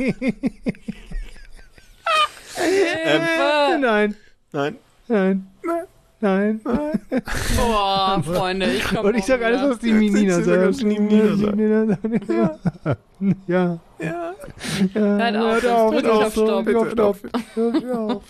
Ähm, Nein, Nein. nein, nein. Boah, Freunde, ich komme Und ich sage alles, was die Nina Ich sag, was sagt. die Nina sagt. Ja. Ja. Ja, Hört auf, hört auf, drück hört auf auf, Stopp. Stopp, Stopp, Stopp,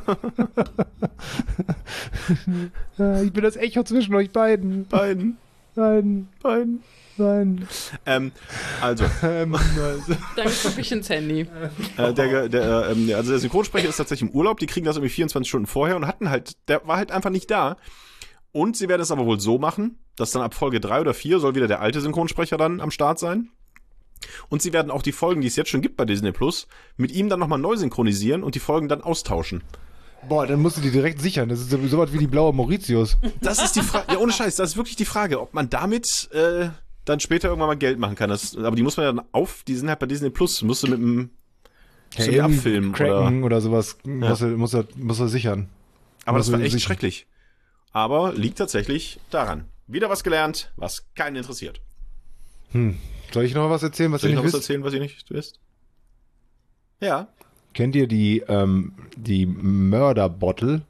Ja, ich bin das Echo zwischen euch beiden. Beiden. Beiden, Beiden. beiden. Ähm, also, Ähm, also. Dann gucke ich ins Handy. äh, der, der, ähm, der, also der Synchronsprecher ist tatsächlich im Urlaub, die kriegen das irgendwie vierundzwanzig Stunden vorher und hatten halt, der war halt einfach nicht da. Und sie werden es aber wohl so machen, dass dann ab Folge drei oder vier soll wieder der alte Synchronsprecher dann am Start sein. Und sie werden auch die Folgen, die es jetzt schon gibt bei Disney Plus, mit ihm dann nochmal neu synchronisieren und die Folgen dann austauschen. Boah, dann musst du die direkt sichern. Das ist so so was wie die blaue Mauritius. Das ist die Frage, ja ohne Scheiß, das ist wirklich die Frage, ob man damit äh, dann später irgendwann mal Geld machen kann. Das, aber die muss man ja dann auf, die sind halt bei Disney Plus, musst du mit dem musst du mit irgendwie abfilmen Cracken oder. oder, sowas muss, er, muss, er, muss er sichern. Aber das muss war er echt sichern. schrecklich. Aber liegt tatsächlich daran. Wieder was gelernt, was keinen interessiert. Hm. Soll ich noch was erzählen, was Soll ihr ich nicht noch was wisst? erzählen, was ihr nicht wisst? Ja. Kennt ihr die, ähm, die Murder-Bottle?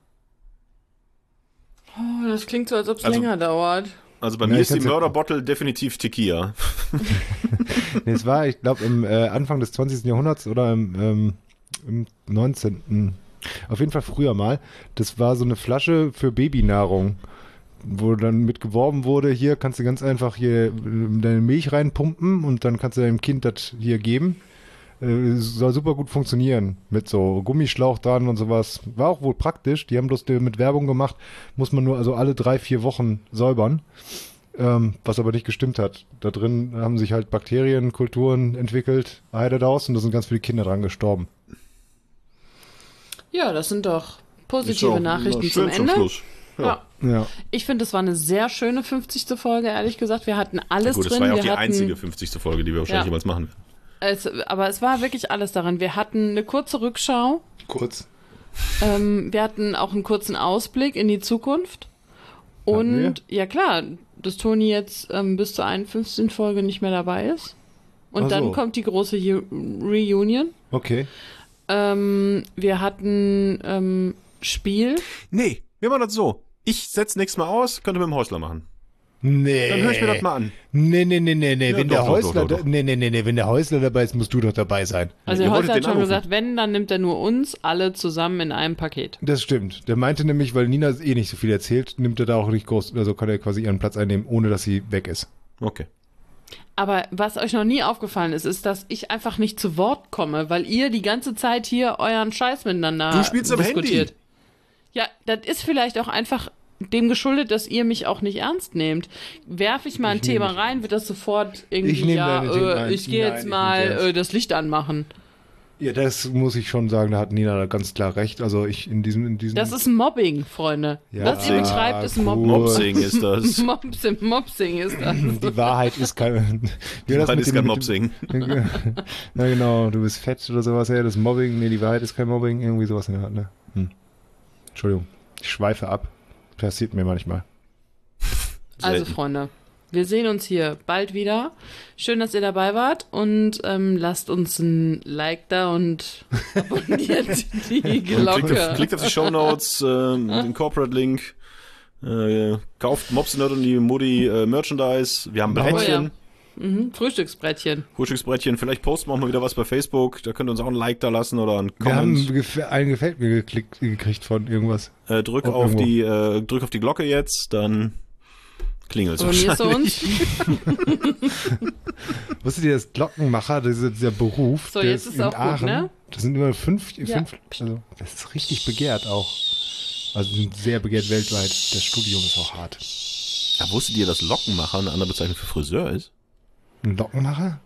Oh, das klingt so, als ob es Also- länger dauert. Also bei Ja, mir ich ist die kann's ja- Murder Bottle definitiv Tequila. Nee, es war, ich glaube, im äh, Anfang des zwanzigsten Jahrhunderts oder im, ähm, im neunzehnten Auf jeden Fall früher mal. Das war so eine Flasche für Babynahrung, wo dann mit geworben wurde, hier kannst du ganz einfach hier äh, deine Milch reinpumpen und dann kannst du deinem Kind das hier geben. Äh, soll super gut funktionieren. Mit so Gummischlauch dran und sowas. War auch wohl praktisch. Die haben bloß mit Werbung gemacht. Muss man nur also alle drei, vier Wochen säubern. Ähm, was aber nicht gestimmt hat. Da drin haben sich halt Bakterienkulturen entwickelt. Heide daus und da sind ganz viele Kinder dran gestorben. Ja, das sind doch positive Ist auch Nachrichten schön zum Ende. Schluss. Ja. Ja. Ich finde, es war eine sehr schöne fünfzigste Folge, ehrlich gesagt. Wir hatten alles Gut, das drin. war ja auch wir die hatten, einzige fünfzigste Folge, die wir wahrscheinlich Ja. jemals machen werden. Es, aber es war wirklich alles darin. Wir hatten eine kurze Rückschau. Kurz. Ähm, wir hatten auch einen kurzen Ausblick in die Zukunft. Hatten Und ja klar, dass Toni jetzt ähm, bis zur einundfünfzigsten Folge nicht mehr dabei ist. Und Ach dann so. kommt die große Ju- Reunion. Okay. Ähm, wir hatten ähm, Spiel. Nee, wir machen das so. Ich setze nächstes Mal aus, könnt ihr mit dem Häusler machen. Nee. Dann höre ich mir das mal an. Nee, nee, nee, nee, nee. Ja, wenn doch, der doch, Häusler, doch, doch, doch. nee, nee, nee, nee, wenn der Häusler dabei ist, musst du doch dabei sein. Also Ihr der wolltet Häusler hat den schon anrufen. gesagt, wenn, dann nimmt er nur uns alle zusammen in einem Paket. Das stimmt. Der meinte nämlich, weil Nina eh nicht so viel erzählt, nimmt er da auch nicht groß, also kann er quasi ihren Platz einnehmen, ohne dass sie weg ist. Okay. Aber was euch noch nie aufgefallen ist, ist, dass ich einfach nicht zu Wort komme, weil ihr die ganze Zeit hier euren Scheiß miteinander Du spielst am diskutiert. Handy. Ja, das ist vielleicht auch einfach dem geschuldet, dass ihr mich auch nicht ernst nehmt. Werfe ich mal ein Ich nehm Thema dich- rein, wird das sofort Ich irgendwie, nehm ja, deine Themen äh, ein. ich gehe Nein, jetzt ich mal nehm's ernst. äh, das Licht anmachen. Ja, das muss ich schon sagen, da hat Nina da ganz klar recht. Also ich in diesem, in diesem. Das ist Mobbing, Freunde. Ja, Was ihr betreibt, ist Mobbing. Mopsing ist das. Mopsing, Mopsing ist das. Die Wahrheit ist kein. Die Wahrheit ist kein Mopsing. Ja, genau, du bist fett oder sowas, ja, das Mobbing, nee, die Wahrheit ist kein Mobbing, irgendwie sowas in der Art, ne? Hm. Entschuldigung, ich schweife ab. Passiert mir manchmal. Also, Freunde, wir sehen uns hier bald wieder. Schön, dass ihr dabei wart und ähm, lasst uns ein Like da und abonniert die Glocke. Klickt auf, klickt auf die Shownotes, äh, den Corporate-Link. Äh, kauft Mops Nerd und die Mutti äh, Merchandise. Wir haben Brettchen. Oh, ja. mhm. Frühstücksbrettchen. Frühstücksbrettchen. Vielleicht posten wir auch mal wieder was bei Facebook. Da könnt ihr uns auch ein Like da lassen oder ein Wir haben Comment. gef- einen gefällt mir geklickt, gekriegt von irgendwas. Äh, drück, Auch auf irgendwo. die, äh, drück auf die Glocke jetzt, dann klingelt es Abonnierst du wahrscheinlich. uns? Wusstet ihr, das Glockenmacher, dieser, dieser Beruf, So, der jetzt ist in auch gut, Aachen, ne? das sind immer fünf, Ja. fünf also, das ist richtig begehrt auch. Also sind sehr begehrt weltweit. Das Studium ist auch hart. Ja, wusstet ihr, dass Lockenmacher eine andere Bezeichnung für Friseur ist? Ein Lockenmacher?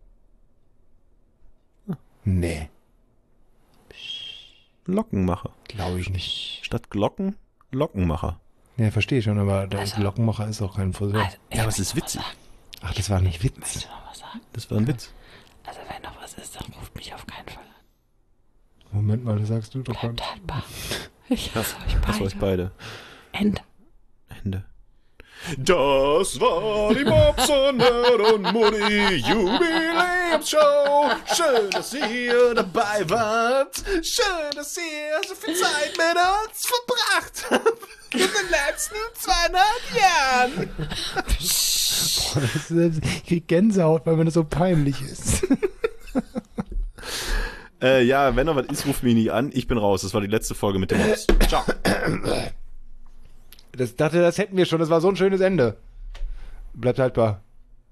Nee, Lockenmacher. glaube ich nicht. Statt Glocken, Lockenmacher. Ja, verstehe schon, aber der Lockenmacher ist auch kein Friseur. Also, Ja, aber es ist witzig. Ach, das war nicht Witz. Möchtest du noch was sagen? Das war ein Witz. Also, wenn noch was ist, dann ruft mich auf keinen Fall an. Moment mal, das sagst du doch gar Bleibt nicht. haltbar. Ich hasse euch Das war euch beide. beide. Ende. Ende. Das war die Mops und Nerd und Mutti Jubiläumsshow. Schön, dass ihr dabei wart. Schön, dass ihr so viel Zeit mit uns verbracht habt. In den letzten zweieinhalb Jahren. Boah, das ist, ich krieg Gänsehaut, weil mir das so peinlich ist. Äh, ja, wenn noch was ist, ruft mich nicht an. Ich bin raus. Das war die letzte Folge mit dem Mops. Ciao. Das dachte, das hätten wir schon. Das war so ein schönes Ende. Bleibt haltbar.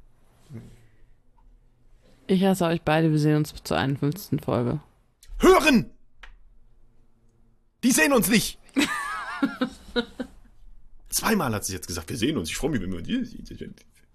Ich hasse euch beide. Wir sehen uns zur einundfünfzigsten Folge. Hören! Die sehen uns nicht! Zweimal hat sie jetzt gesagt, wir sehen uns. Ich freue mich, wenn wir uns.